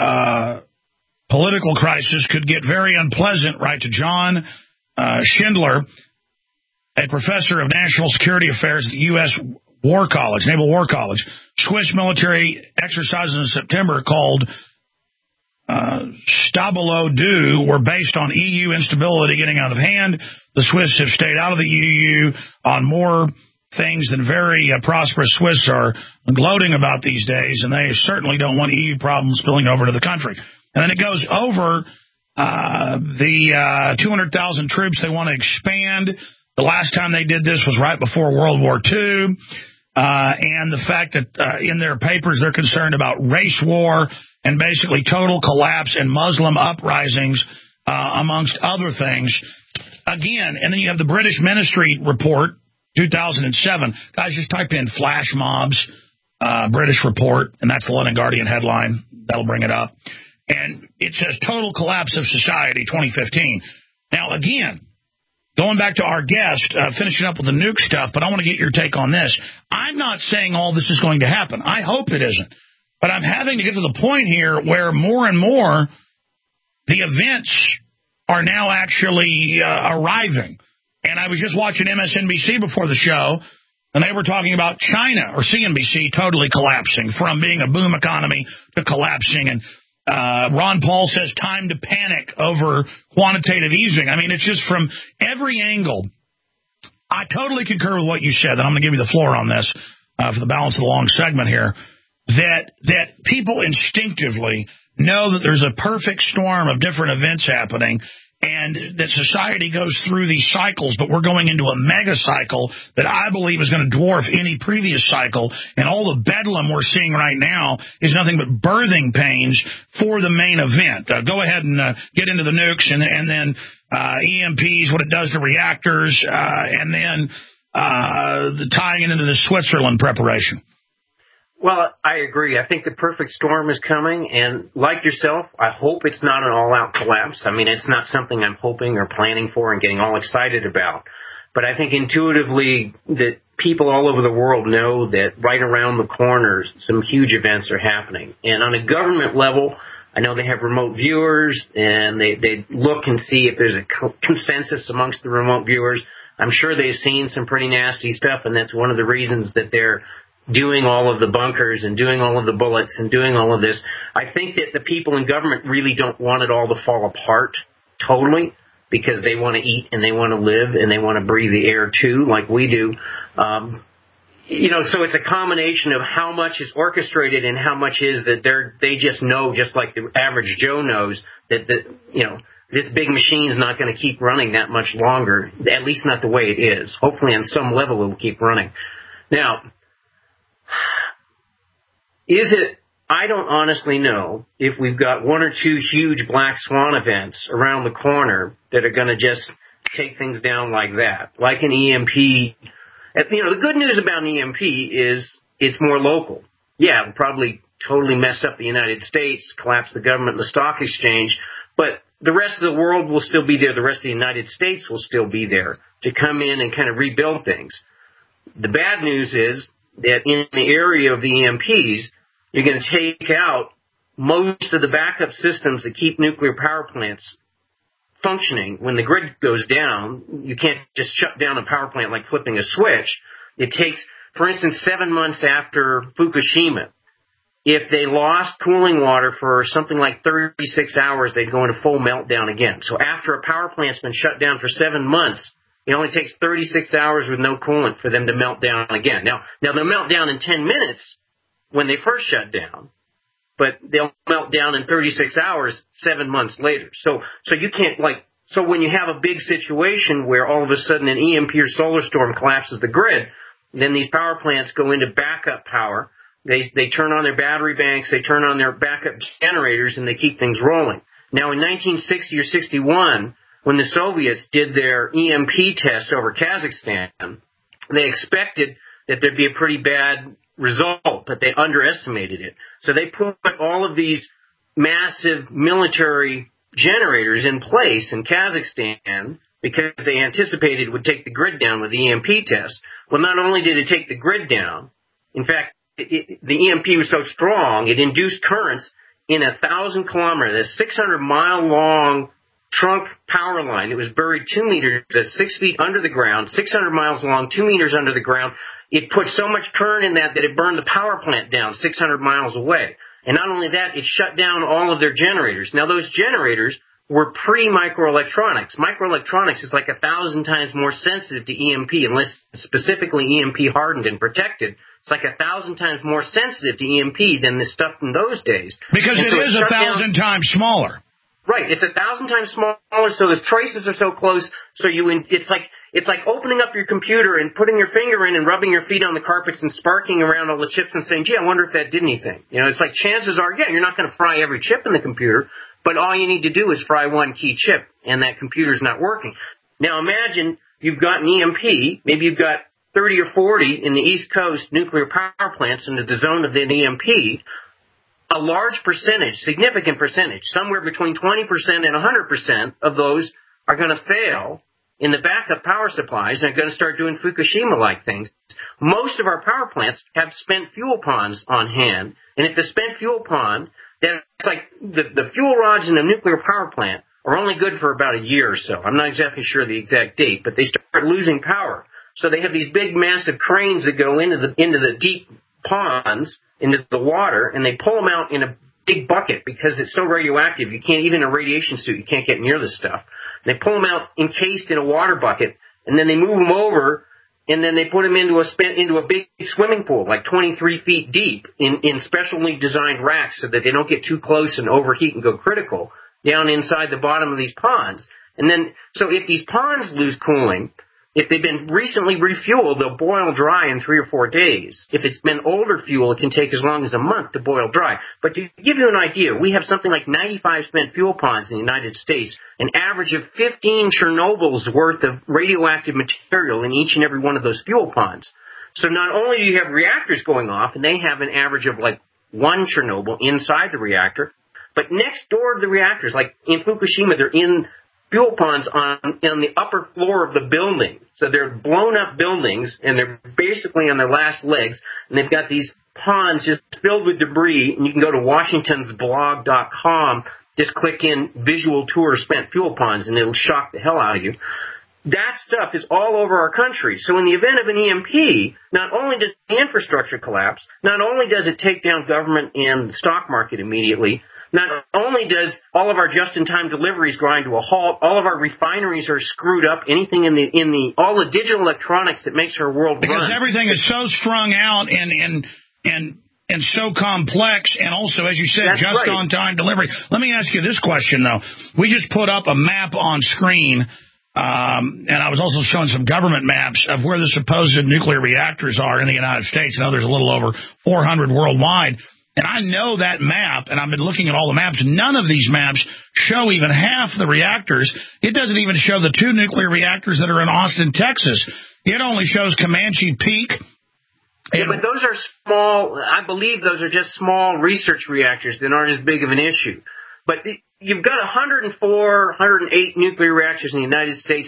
Speaker 2: political crisis could get very unpleasant, right to John Schindler, a professor of national security affairs at the U.S. War College, Naval War College. Swiss military exercises in September called Stabilo II were based on EU instability getting out of hand. The Swiss have stayed out of the EU on more things than very prosperous Swiss are gloating about these days, and they certainly don't want EU problems spilling over to the country. And then it goes over the 200,000 troops they want to expand. The last time they did this was right before World War II. And the fact that in their papers they're concerned about race war and basically total collapse and Muslim uprisings, amongst other things. Again, and then you have the British Ministry report, 2007. Guys, just type in flash mobs, British report, and that's the London Guardian headline. That'll bring it up. And it says total collapse of society, 2015. Now, again, going back to our guest, finishing up with the nuke stuff, but I want to get your take on this. I'm not saying all this is going to happen. I hope it isn't. But I'm having to get to the point here where more and more the events are now actually arriving. And I was just watching MSNBC before the show, and they were talking about China, or CNBC, totally collapsing from being a boom economy to collapsing. And Ron Paul says time to panic over quantitative easing. I mean, it's just from every angle. I totally concur with what you said, and I'm going to give you the floor on this for the balance of the long segment here, that people instinctively know that there's a perfect storm of different events happening, and that society goes through these cycles, but we're going into a mega cycle that I believe is going to dwarf any previous cycle, and all the bedlam we're seeing right now is nothing but birthing pains for the main event. Go ahead and get into the nukes, and then EMPs, what it does to reactors, and then tying it into the Switzerland preparation.
Speaker 10: Well, I agree. I think the perfect storm is coming, and like yourself, I hope it's not an all-out collapse. I mean, it's not something I'm hoping or planning for and getting all excited about. But I think intuitively that people all over the world know that right around the corners, some huge events are happening. And on a government level, I know they have remote viewers, and they look and see if there's a consensus amongst the remote viewers. I'm sure they've seen some pretty nasty stuff, and that's one of the reasons that they're doing all of the bunkers and doing all of the bullets and doing all of this. I think that the people in government really don't want it all to fall apart totally, because they want to eat and they want to live and they want to breathe the air too, like we do. So it's a combination of how much is orchestrated and how much is that they just know, just like the average Joe knows, that this big machine's not going to keep running that much longer, at least not the way it is. Hopefully on some level it will keep running. Now, I don't honestly know if we've got one or two huge black swan events around the corner that are going to just take things down like that, like an EMP. The good news about an EMP is it's more local. Yeah, it'll probably totally mess up the United States, collapse the government and the stock exchange, but the rest of the world will still be there. The rest of the United States will still be there to come in and kind of rebuild things. The bad news is that in the area of the EMPs, you're going to take out most of the backup systems that keep nuclear power plants functioning. When the grid goes down, you can't just shut down a power plant like flipping a switch. It takes, for instance, 7 months after Fukushima, if they lost cooling water for something like 36 hours, they'd go into full meltdown again. So after a power plant's been shut down for 7 months, it only takes 36 hours with no coolant for them to melt down again. Now they'll melt down in 10 minutes when they first shut down, but they'll melt down in 36 hours 7 months later. So you can't, so when you have a big situation where all of a sudden an EMP or solar storm collapses the grid, then these power plants go into backup power. They turn on their battery banks, they turn on their backup generators, and they keep things rolling. Now, in 1960 or 61, when the Soviets did their EMP tests over Kazakhstan, they expected that there'd be a pretty bad result, but they underestimated it. So they put all of these massive military generators in place in Kazakhstan because they anticipated it would take the grid down with the EMP test. Well, not only did it take the grid down, in fact, the EMP was so strong, it induced currents in 1,000 kilometers, a 600-mile-long trunk power line. It was buried 2 meters at 6 feet under the ground, 600 miles long, 2 meters under the ground. It put so much current in that it burned the power plant down 600 miles away. And not only that, it shut down all of their generators. Now, those generators were pre-microelectronics. Microelectronics is like 1,000 times more sensitive to EMP, unless it's specifically EMP hardened and protected. It's like 1,000 times more sensitive to EMP than the stuff in those days.
Speaker 2: Because it is 1,000 times smaller.
Speaker 10: Right. It's 1,000 times smaller, so the traces are so close. So it's like opening up your computer and putting your finger in and rubbing your feet on the carpets and sparking around all the chips and saying, gee, I wonder if that did anything. It's like chances are, yeah, you're not going to fry every chip in the computer, but all you need to do is fry one key chip, and that computer's not working. Now imagine you've got an EMP, maybe you've got 30 or 40 in the East Coast nuclear power plants into the zone of an EMP. A large percentage, significant percentage, somewhere between 20% and 100% of those are going to fail in the backup power supplies and are going to start doing Fukushima-like things. Most of our power plants have spent fuel ponds on hand, and if the spent fuel pond, that's like the fuel rods in a nuclear power plant are only good for about a year or so. I'm not exactly sure the exact date, but they start losing power. So they have these big, massive cranes that go into the deep ponds, into the water, and they pull them out in a big bucket because it's so radioactive. You can't, even in a radiation suit, you can't get near this stuff. They pull them out encased in a water bucket, and then they move them over, and then they put them into a big swimming pool, like 23 feet deep, in specially designed racks so that they don't get too close and overheat and go critical down inside the bottom of these ponds. And then, so if these ponds lose cooling, if they've been recently refueled, they'll boil dry in 3 or 4 days. If it's been older fuel, it can take as long as a month to boil dry. But to give you an idea, we have something like 95 spent fuel ponds in the United States, an average of 15 Chernobyls worth of radioactive material in each and every one of those fuel ponds. So not only do you have reactors going off, and they have an average of like 1 Chernobyl inside the reactor, but next door to the reactors, like in Fukushima, they're in fuel ponds on the upper floor of the building. So they're blown up buildings, and they're basically on their last legs, and they've got these ponds just filled with debris, and you can go to washingtonsblog.com, just click in visual tour spent fuel ponds, and it'll shock the hell out of you. That stuff is all over our country. So in the event of an EMP, not only does the infrastructure collapse, not only does it take down government and the stock market immediately, not only does all of our just-in-time deliveries grind to a halt, all of our refineries are screwed up, anything all the digital electronics that makes our world run.
Speaker 2: Because everything is so strung out and and so complex, and also, as you said, just-on-time delivery. Let me ask you this question, though. We just put up a map on screen, and I was also showing some government maps of where the supposed nuclear reactors are in the United States. I know there's a little over 400 worldwide. And I know that map, and I've been looking at all the maps. None of these maps show even half the reactors. It doesn't even show the 2 nuclear reactors that are in Austin, Texas. It only shows Comanche Peak.
Speaker 10: Yeah, but those are small. I believe those are just small research reactors that aren't as big of an issue. But you've got 104, 108 nuclear reactors in the United States.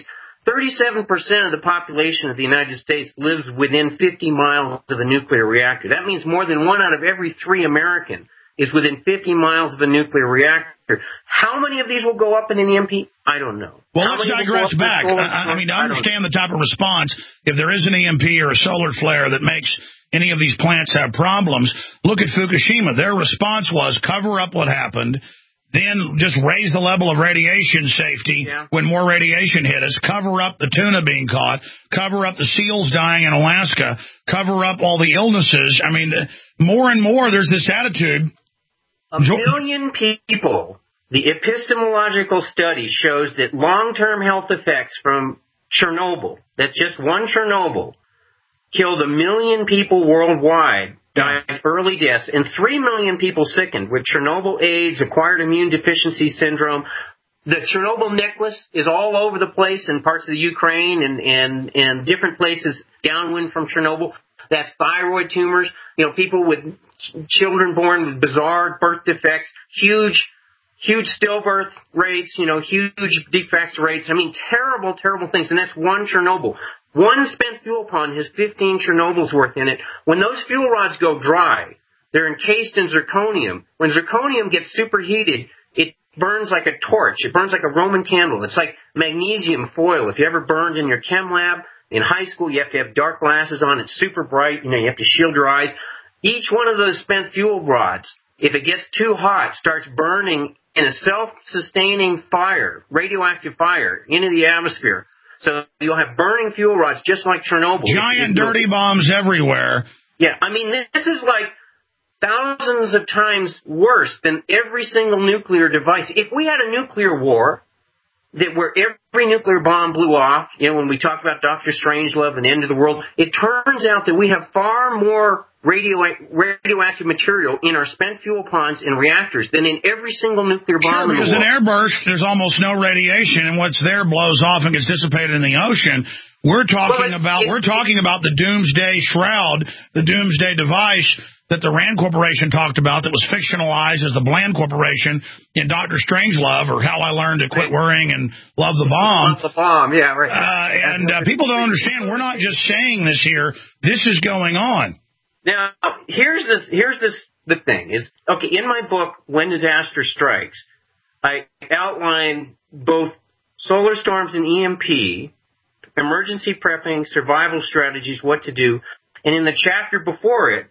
Speaker 10: 37% of the population of the United States lives within 50 miles of a nuclear reactor. That means more than 1 out of every 3 American is within 50 miles of a nuclear reactor. How many of these will go up in an EMP? I don't know.
Speaker 2: Well, let's digress back. I mean, to understand the type of response, if there is an EMP or a solar flare that makes any of these plants have problems, look at Fukushima. Their response was cover up what happened, then just raise the level of radiation safety when more radiation hit us, cover up the tuna being caught, cover up the seals dying in Alaska, cover up all the illnesses. I mean, more and more there's this attitude.
Speaker 10: 1 million people, the epistemological study shows that long-term health effects from Chernobyl, that's just one Chernobyl, killed 1 million people worldwide, died early deaths, and 3 million people sickened with Chernobyl AIDS, acquired immune deficiency syndrome. The Chernobyl necklace is all over the place in parts of the Ukraine and different places downwind from Chernobyl. That's thyroid tumors, people with children born with bizarre birth defects, huge stillbirth rates, huge defects rates. I mean, terrible, terrible things. And that's one Chernobyl. One spent fuel pond has 15 Chernobyls worth in it. When those fuel rods go dry, they're encased in zirconium. When zirconium gets superheated, it burns like a torch. It burns like a Roman candle. It's like magnesium foil. If you ever burned in your chem lab in high school, you have to have dark glasses on. It's super bright. You have to shield your eyes. Each one of those spent fuel rods, if it gets too hot, starts burning in a self-sustaining fire, radioactive fire, into the atmosphere. So you'll have burning fuel rods just like Chernobyl.
Speaker 2: Giant dirty bombs everywhere.
Speaker 10: Yeah, I mean, this is like thousands of times worse than every single nuclear device. If we had a nuclear war where every nuclear bomb blew off, when we talk about Dr. Strangelove and the end of the world, it turns out that we have far more radioactive material in our spent fuel ponds and reactors than in every single nuclear bomb in the world.
Speaker 2: Because in airburst, there's almost no radiation, and what's there blows off and gets dissipated in the ocean. We're talking about the doomsday shroud, the doomsday device that the Rand Corporation talked about that was fictionalized as the Bland Corporation in Dr. Strangelove, or How I Learned to Quit Worrying and Love the Bomb.
Speaker 10: Love the bomb, yeah, right.
Speaker 2: And people don't understand. We're not just saying this here. This is going on.
Speaker 10: Now, here's the thing is, okay, in my book, When Disaster Strikes, I outline both solar storms and EMP, emergency prepping, survival strategies, what to do. And in the chapter before it,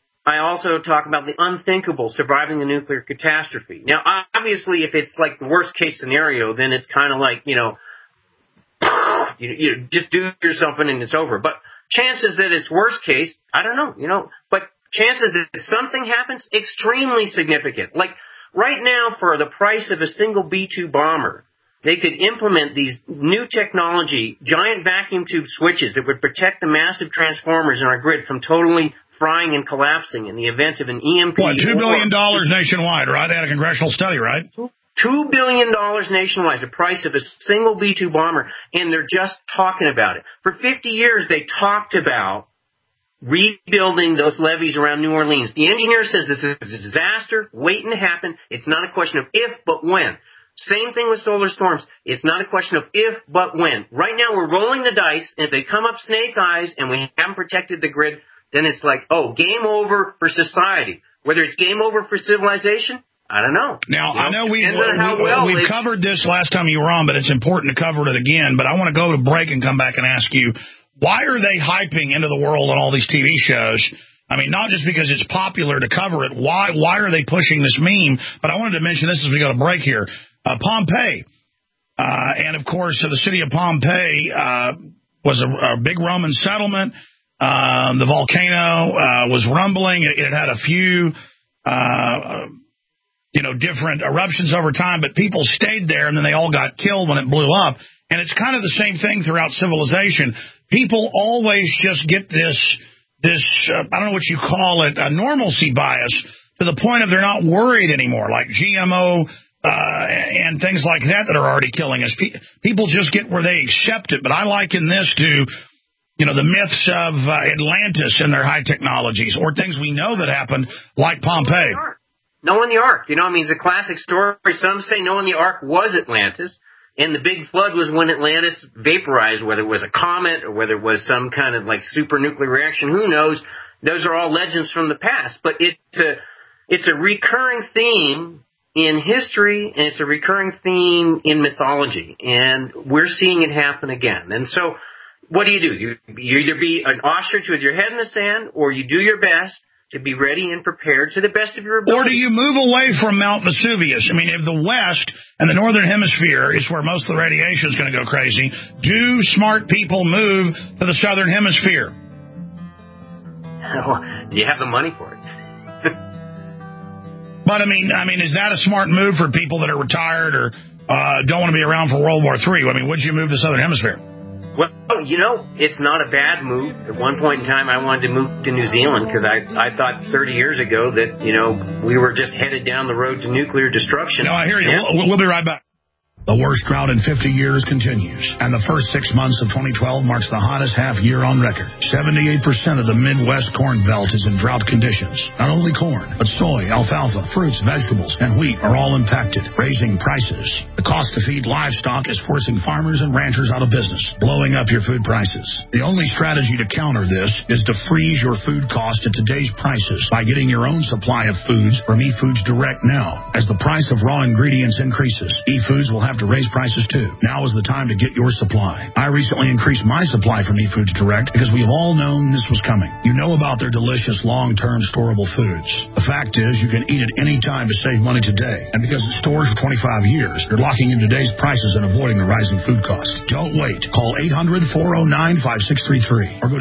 Speaker 10: I also talk about the unthinkable, surviving a nuclear catastrophe. Now, obviously, if it's like the worst case scenario, then it's kind of like, you just do something and it's over. But chances that it's worst case, I don't know, but chances that something happens, extremely significant. Like right now, for the price of a single B-2 bomber, they could implement these new technology, giant vacuum tube switches that would protect the massive transformers in our grid from totally frying and collapsing in the event of an EMP.
Speaker 2: What, $2 billion nationwide, right? They had a congressional study, right?
Speaker 10: $2 billion nationwide, the price of a single B-2 bomber, and they're just talking about it. For 50 years, they talked about rebuilding those levees around New Orleans. The engineer says this is a disaster waiting to happen. It's not a question of if, but when. Same thing with solar storms. It's not a question of if, but when. Right now, we're rolling the dice, and if they come up snake eyes and we haven't protected the grid, then it's like, game over for society. Whether it's game over for civilization, I don't know.
Speaker 2: Now, I know we've covered this last time you were on, but it's important to cover it again. But I want to go to break and come back and ask you, why are they hyping into the world on all these TV shows? I mean, not just because it's popular to cover it. Why are they pushing this meme? But I wanted to mention this as we go to break here. Pompeii. And, of course, the city of Pompeii was a big Roman settlement. The volcano was rumbling. It had a few, different eruptions over time, but people stayed there, and then they all got killed when it blew up. And it's kind of the same thing throughout civilization. People always just get this I don't know what you call it, a normalcy bias, to the point of they're not worried anymore, like GMO and things like that are already killing us. People just get where they accept it. But I liken this to, the myths of Atlantis and their high technologies, or things we know that happened, like Pompeii.
Speaker 10: Noah and the Ark. It's a classic story. Some say Noah and the Ark was Atlantis, and the big flood was when Atlantis vaporized, whether it was a comet or whether it was some kind of like super nuclear reaction. Who knows? Those are all legends from the past. But it's a recurring theme in history, and it's a recurring theme in mythology. And we're seeing it happen again. And so what do? You either be an ostrich with your head in the sand, or you do your best to be ready and prepared to the best of your ability.
Speaker 2: Or do you move away from Mount Vesuvius? If the West and the Northern Hemisphere is where most of the radiation is going to go crazy, do smart people move to the Southern Hemisphere?
Speaker 10: Do you have the money for it?
Speaker 2: But, is that a smart move for people that are retired or don't want to be around for World War III? Would you move to the Southern Hemisphere?
Speaker 10: Well, it's not a bad move. At one point in time, I wanted to move to New Zealand because I thought 30 years ago that, we were just headed down the road to nuclear destruction.
Speaker 2: No, I hear you. Yeah. We'll be right back. The worst drought in 50 years continues, and the first 6 months of 2012 marks the hottest half year on record. 78% of the Midwest Corn Belt is in drought conditions. Not only corn, but soy, alfalfa, fruits, vegetables, and wheat are all impacted, raising prices. The cost to feed livestock is forcing farmers and ranchers out of business, blowing up your food prices. The only strategy to counter this is to freeze your food cost at today's prices by getting your own supply of foods from eFoods Direct now. As the price of raw ingredients increases, eFoods will have to raise prices too. Now is the time to get your supply. I recently increased my supply from eFoods Direct because we have all known this was coming. You know about their delicious long-term storable foods. The fact is you can eat it any time to save money today. And because it stores for 25 years, you're locking in today's prices and avoiding the rising food costs. Don't wait. Call 800-409-5633 or go to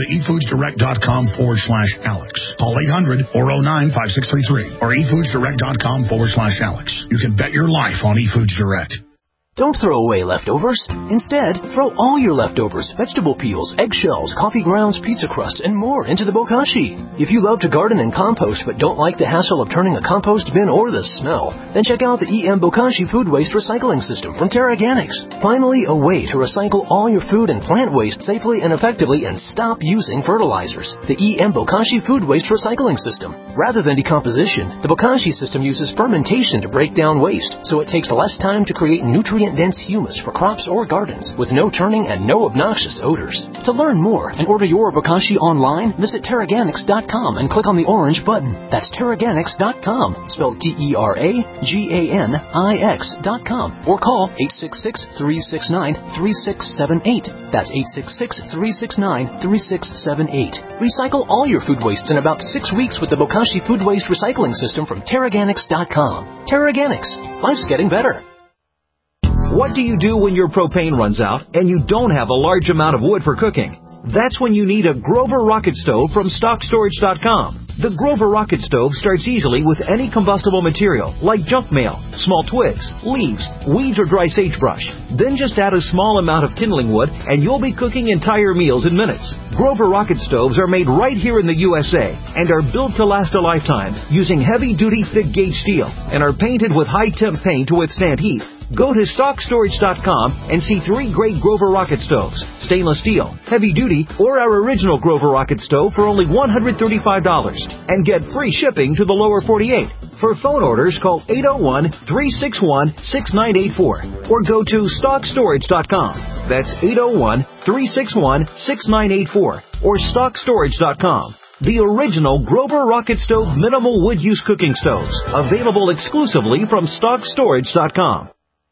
Speaker 2: efoodsdirect.com/Alex. Call 800-409-5633 or efoodsdirect.com/Alex. You can bet your life on eFoods Direct.
Speaker 15: Don't throw away leftovers. Instead, throw all your leftovers, vegetable peels, eggshells, coffee grounds, pizza crust, and more into the bokashi. If you love to garden and compost but don't like the hassle of turning a compost bin or the smell, then check out the EM Bokashi Food Waste Recycling System from TerraGanix. Finally, a way to recycle all your food and plant waste safely and effectively and stop using fertilizers. The EM Bokashi Food Waste Recycling System. Rather than decomposition, the Bokashi system uses fermentation to break down waste, so it takes less time to create nutrient-dense humus for crops or gardens with no turning and no obnoxious odors. To learn more and order your Bokashi online, visit TerraGanix.com and click on the orange button. That's TerraGanix.com, spelled TerraGanix.com, or call 866-369-3678. That's 866-369-3678. Recycle all your food wastes in about 6 weeks with the Bokashi Food Waste Recycling System from TerraGanix.com. TerraGanix. Life's getting better.
Speaker 16: What do you do when your propane runs out and you don't have a large amount of wood for cooking? That's when you need a Grover Rocket Stove from StockStorage.com. The Grover Rocket Stove starts easily with any combustible material, like junk mail, small twigs, leaves, weeds, or dry sagebrush. Then just add a small amount of kindling wood, and you'll be cooking entire meals in minutes. Grover Rocket Stoves are made right here in the USA and are built to last a lifetime using heavy-duty, thick-gauge steel and are painted with high-temp paint to withstand heat. Go to StockStorage.com and see 3 great Grover Rocket Stoves, stainless steel, heavy duty, or our original Grover Rocket Stove for only $135 and get free shipping to the lower 48. For phone orders, call 801-361-6984 or go to StockStorage.com. That's 801-361-6984 or StockStorage.com. The original Grover Rocket Stove minimal wood use cooking stoves, available exclusively from StockStorage.com.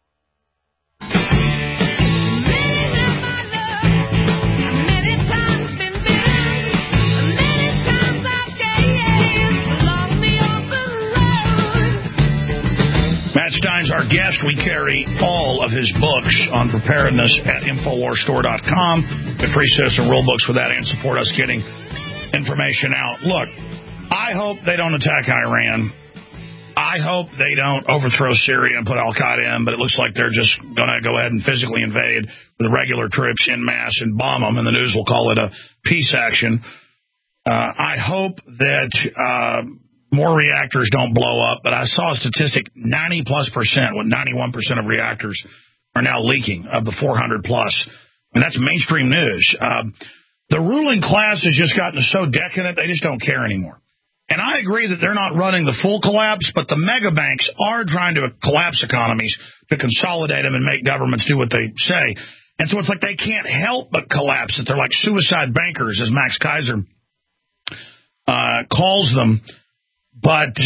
Speaker 2: Matt Stein's our guest. We carry all of his books on preparedness at InfoWarsStore.com. The free set of rule books for that and support us getting information out. Look, I hope they don't attack Iran. I hope they don't overthrow Syria and put al-Qaeda in, but it looks like they're just going to go ahead and physically invade with regular troops en masse and bomb them, and the news will call it a peace action. I hope that more reactors don't blow up, but I saw a statistic, 90+%, with 91% of reactors are now leaking of the 400+. And that's mainstream news. The ruling class has just gotten so decadent, they just don't care anymore. And I agree that they're not running the full collapse, but the mega banks are trying to collapse economies to consolidate them and make governments do what they say. And so it's like they can't help but collapse, that they're like suicide bankers, as Max Kaiser calls them. But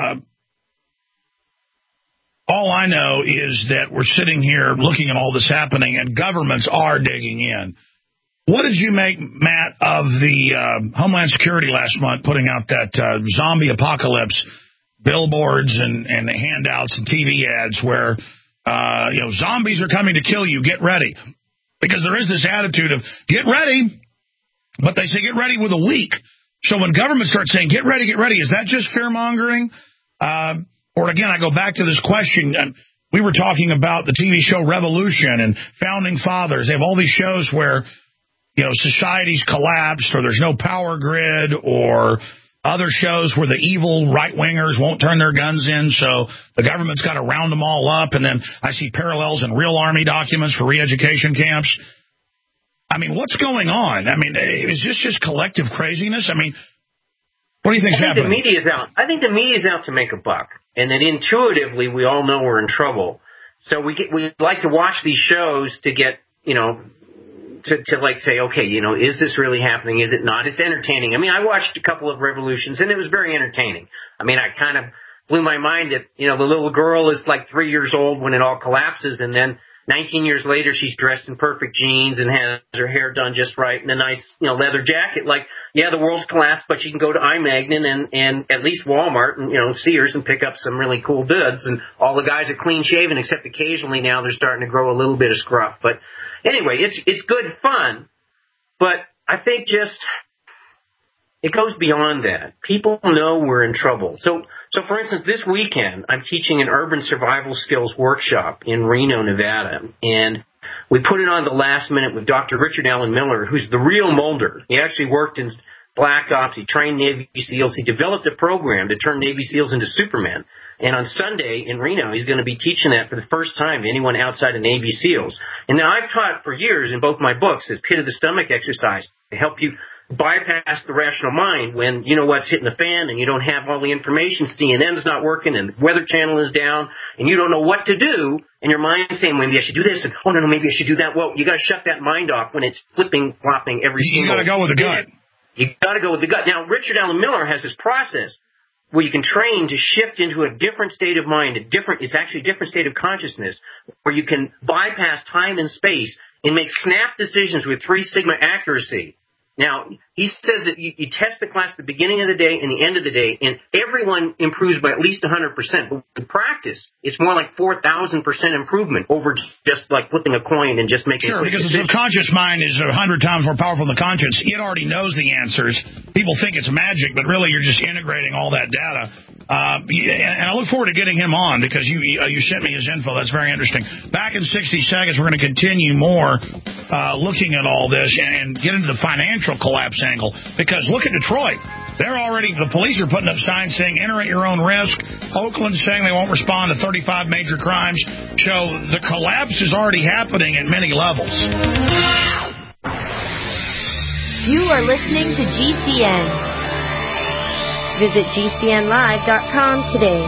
Speaker 2: all I know is that we're sitting here looking at all this happening, and governments are digging in. What did you make, Matt, of the Homeland Security last month putting out that zombie apocalypse billboards and handouts and TV ads where, zombies are coming to kill you, get ready? Because there is this attitude of, get ready, but they say get ready with a week. So when government starts saying, get ready, is that just fear-mongering? Or again, I go back to this question. We were talking about the TV show Revolution and Founding Fathers. They have all these shows where society's collapsed, or there's no power grid, or other shows where the evil right-wingers won't turn their guns in, so the government's got to round them all up. And then I see parallels in real Army documents for re-education camps. I mean, what's going on? I mean, is this just collective craziness? I mean, what do you think's happening?
Speaker 10: I think the media's out to make a buck, and that intuitively we all know we're in trouble. So we like to watch these shows to get, to like say, okay, is this really happening? Is it not? It's entertaining. I mean, I watched a couple of revolutions, and it was very entertaining. I mean, I kind of blew my mind that, the little girl is like 3 years old when it all collapses, and then 19 years later, she's dressed in perfect jeans and has her hair done just right and a nice, leather jacket. Like, yeah, the world's collapsed, but she can go to iMagnin and at least Walmart and, Sears and pick up some really cool goods. And all the guys are clean shaven, except occasionally now they're starting to grow a little bit of scruff. But anyway, it's good fun. But I think just it goes beyond that. People know we're in trouble. So for instance, this weekend, I'm teaching an urban survival skills workshop in Reno, Nevada, and we put it on the last minute with Dr. Richard Allen Miller, who's the real Mulder. He actually worked in Black Ops. He trained Navy SEALs. He developed a program to turn Navy SEALs into Supermen. And on Sunday in Reno, he's going to be teaching that for the first time to anyone outside of Navy SEALs. And now I've taught for years in both my books this pit of the stomach exercise to help you bypass the rational mind when you know what's hitting the fan and you don't have all the information. CNN's not working and the Weather Channel is down and you don't know what to do, and your mind's saying, maybe I should do this, and oh no, maybe I should do that. Well, you got to shut that mind off when it's flipping, flopping every single. You got to go with the gut. You got to go with the gut. Now, Richard Allen Miller has this process where you can train to shift into a different state of mind, it's actually a different state of consciousness, where you can bypass time and space and make snap decisions with 3 sigma accuracy. Now, he says that you test the class at the beginning of the day and the end of the day, and everyone improves by at least 100%. But in practice, it's more like 4,000% improvement over just like flipping a coin and just making.
Speaker 2: Sure, because the subconscious mind is 100 times more powerful than the conscious. It already knows the answers. People think it's magic, but really you're just integrating all that data. And I look forward to getting him on because you sent me his info. That's very interesting. Back in 60 seconds, we're going to continue more looking at all this and get into the financial collapse angle. Because look at Detroit. The police are putting up signs saying enter at your own risk. Oakland's saying they won't respond to 35 major crimes. So the collapse is already happening at many levels.
Speaker 17: You are listening to GCN. Visit GCNlive.com today.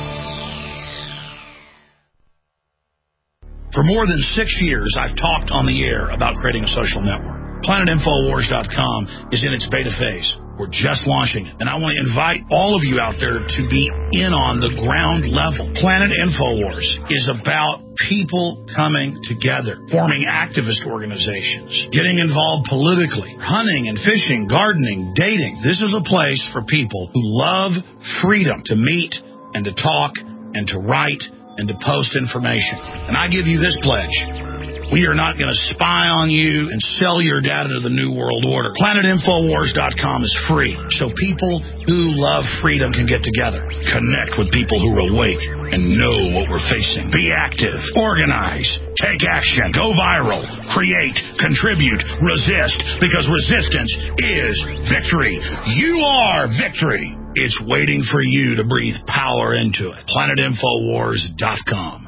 Speaker 2: For more than 6 years, I've talked on the air about creating a social network. PlanetInfoWars.com is in its beta phase. We're just launching it. And I want to invite all of you out there to be in on the ground level. Planet InfoWars is about people coming together, forming activist organizations, getting involved politically, hunting and fishing, gardening, dating. This is a place for people who love freedom to meet and to talk and to write and to post information. And I give you this pledge. We are not going to spy on you and sell your data to the New World Order. PlanetInfoWars.com is free, so people who love freedom can get together, connect with people who are awake and know what we're facing. Be active, organize, take action, go viral, create, contribute, resist, because resistance is victory. You are victory. It's waiting for you to breathe power into it. PlanetInfoWars.com.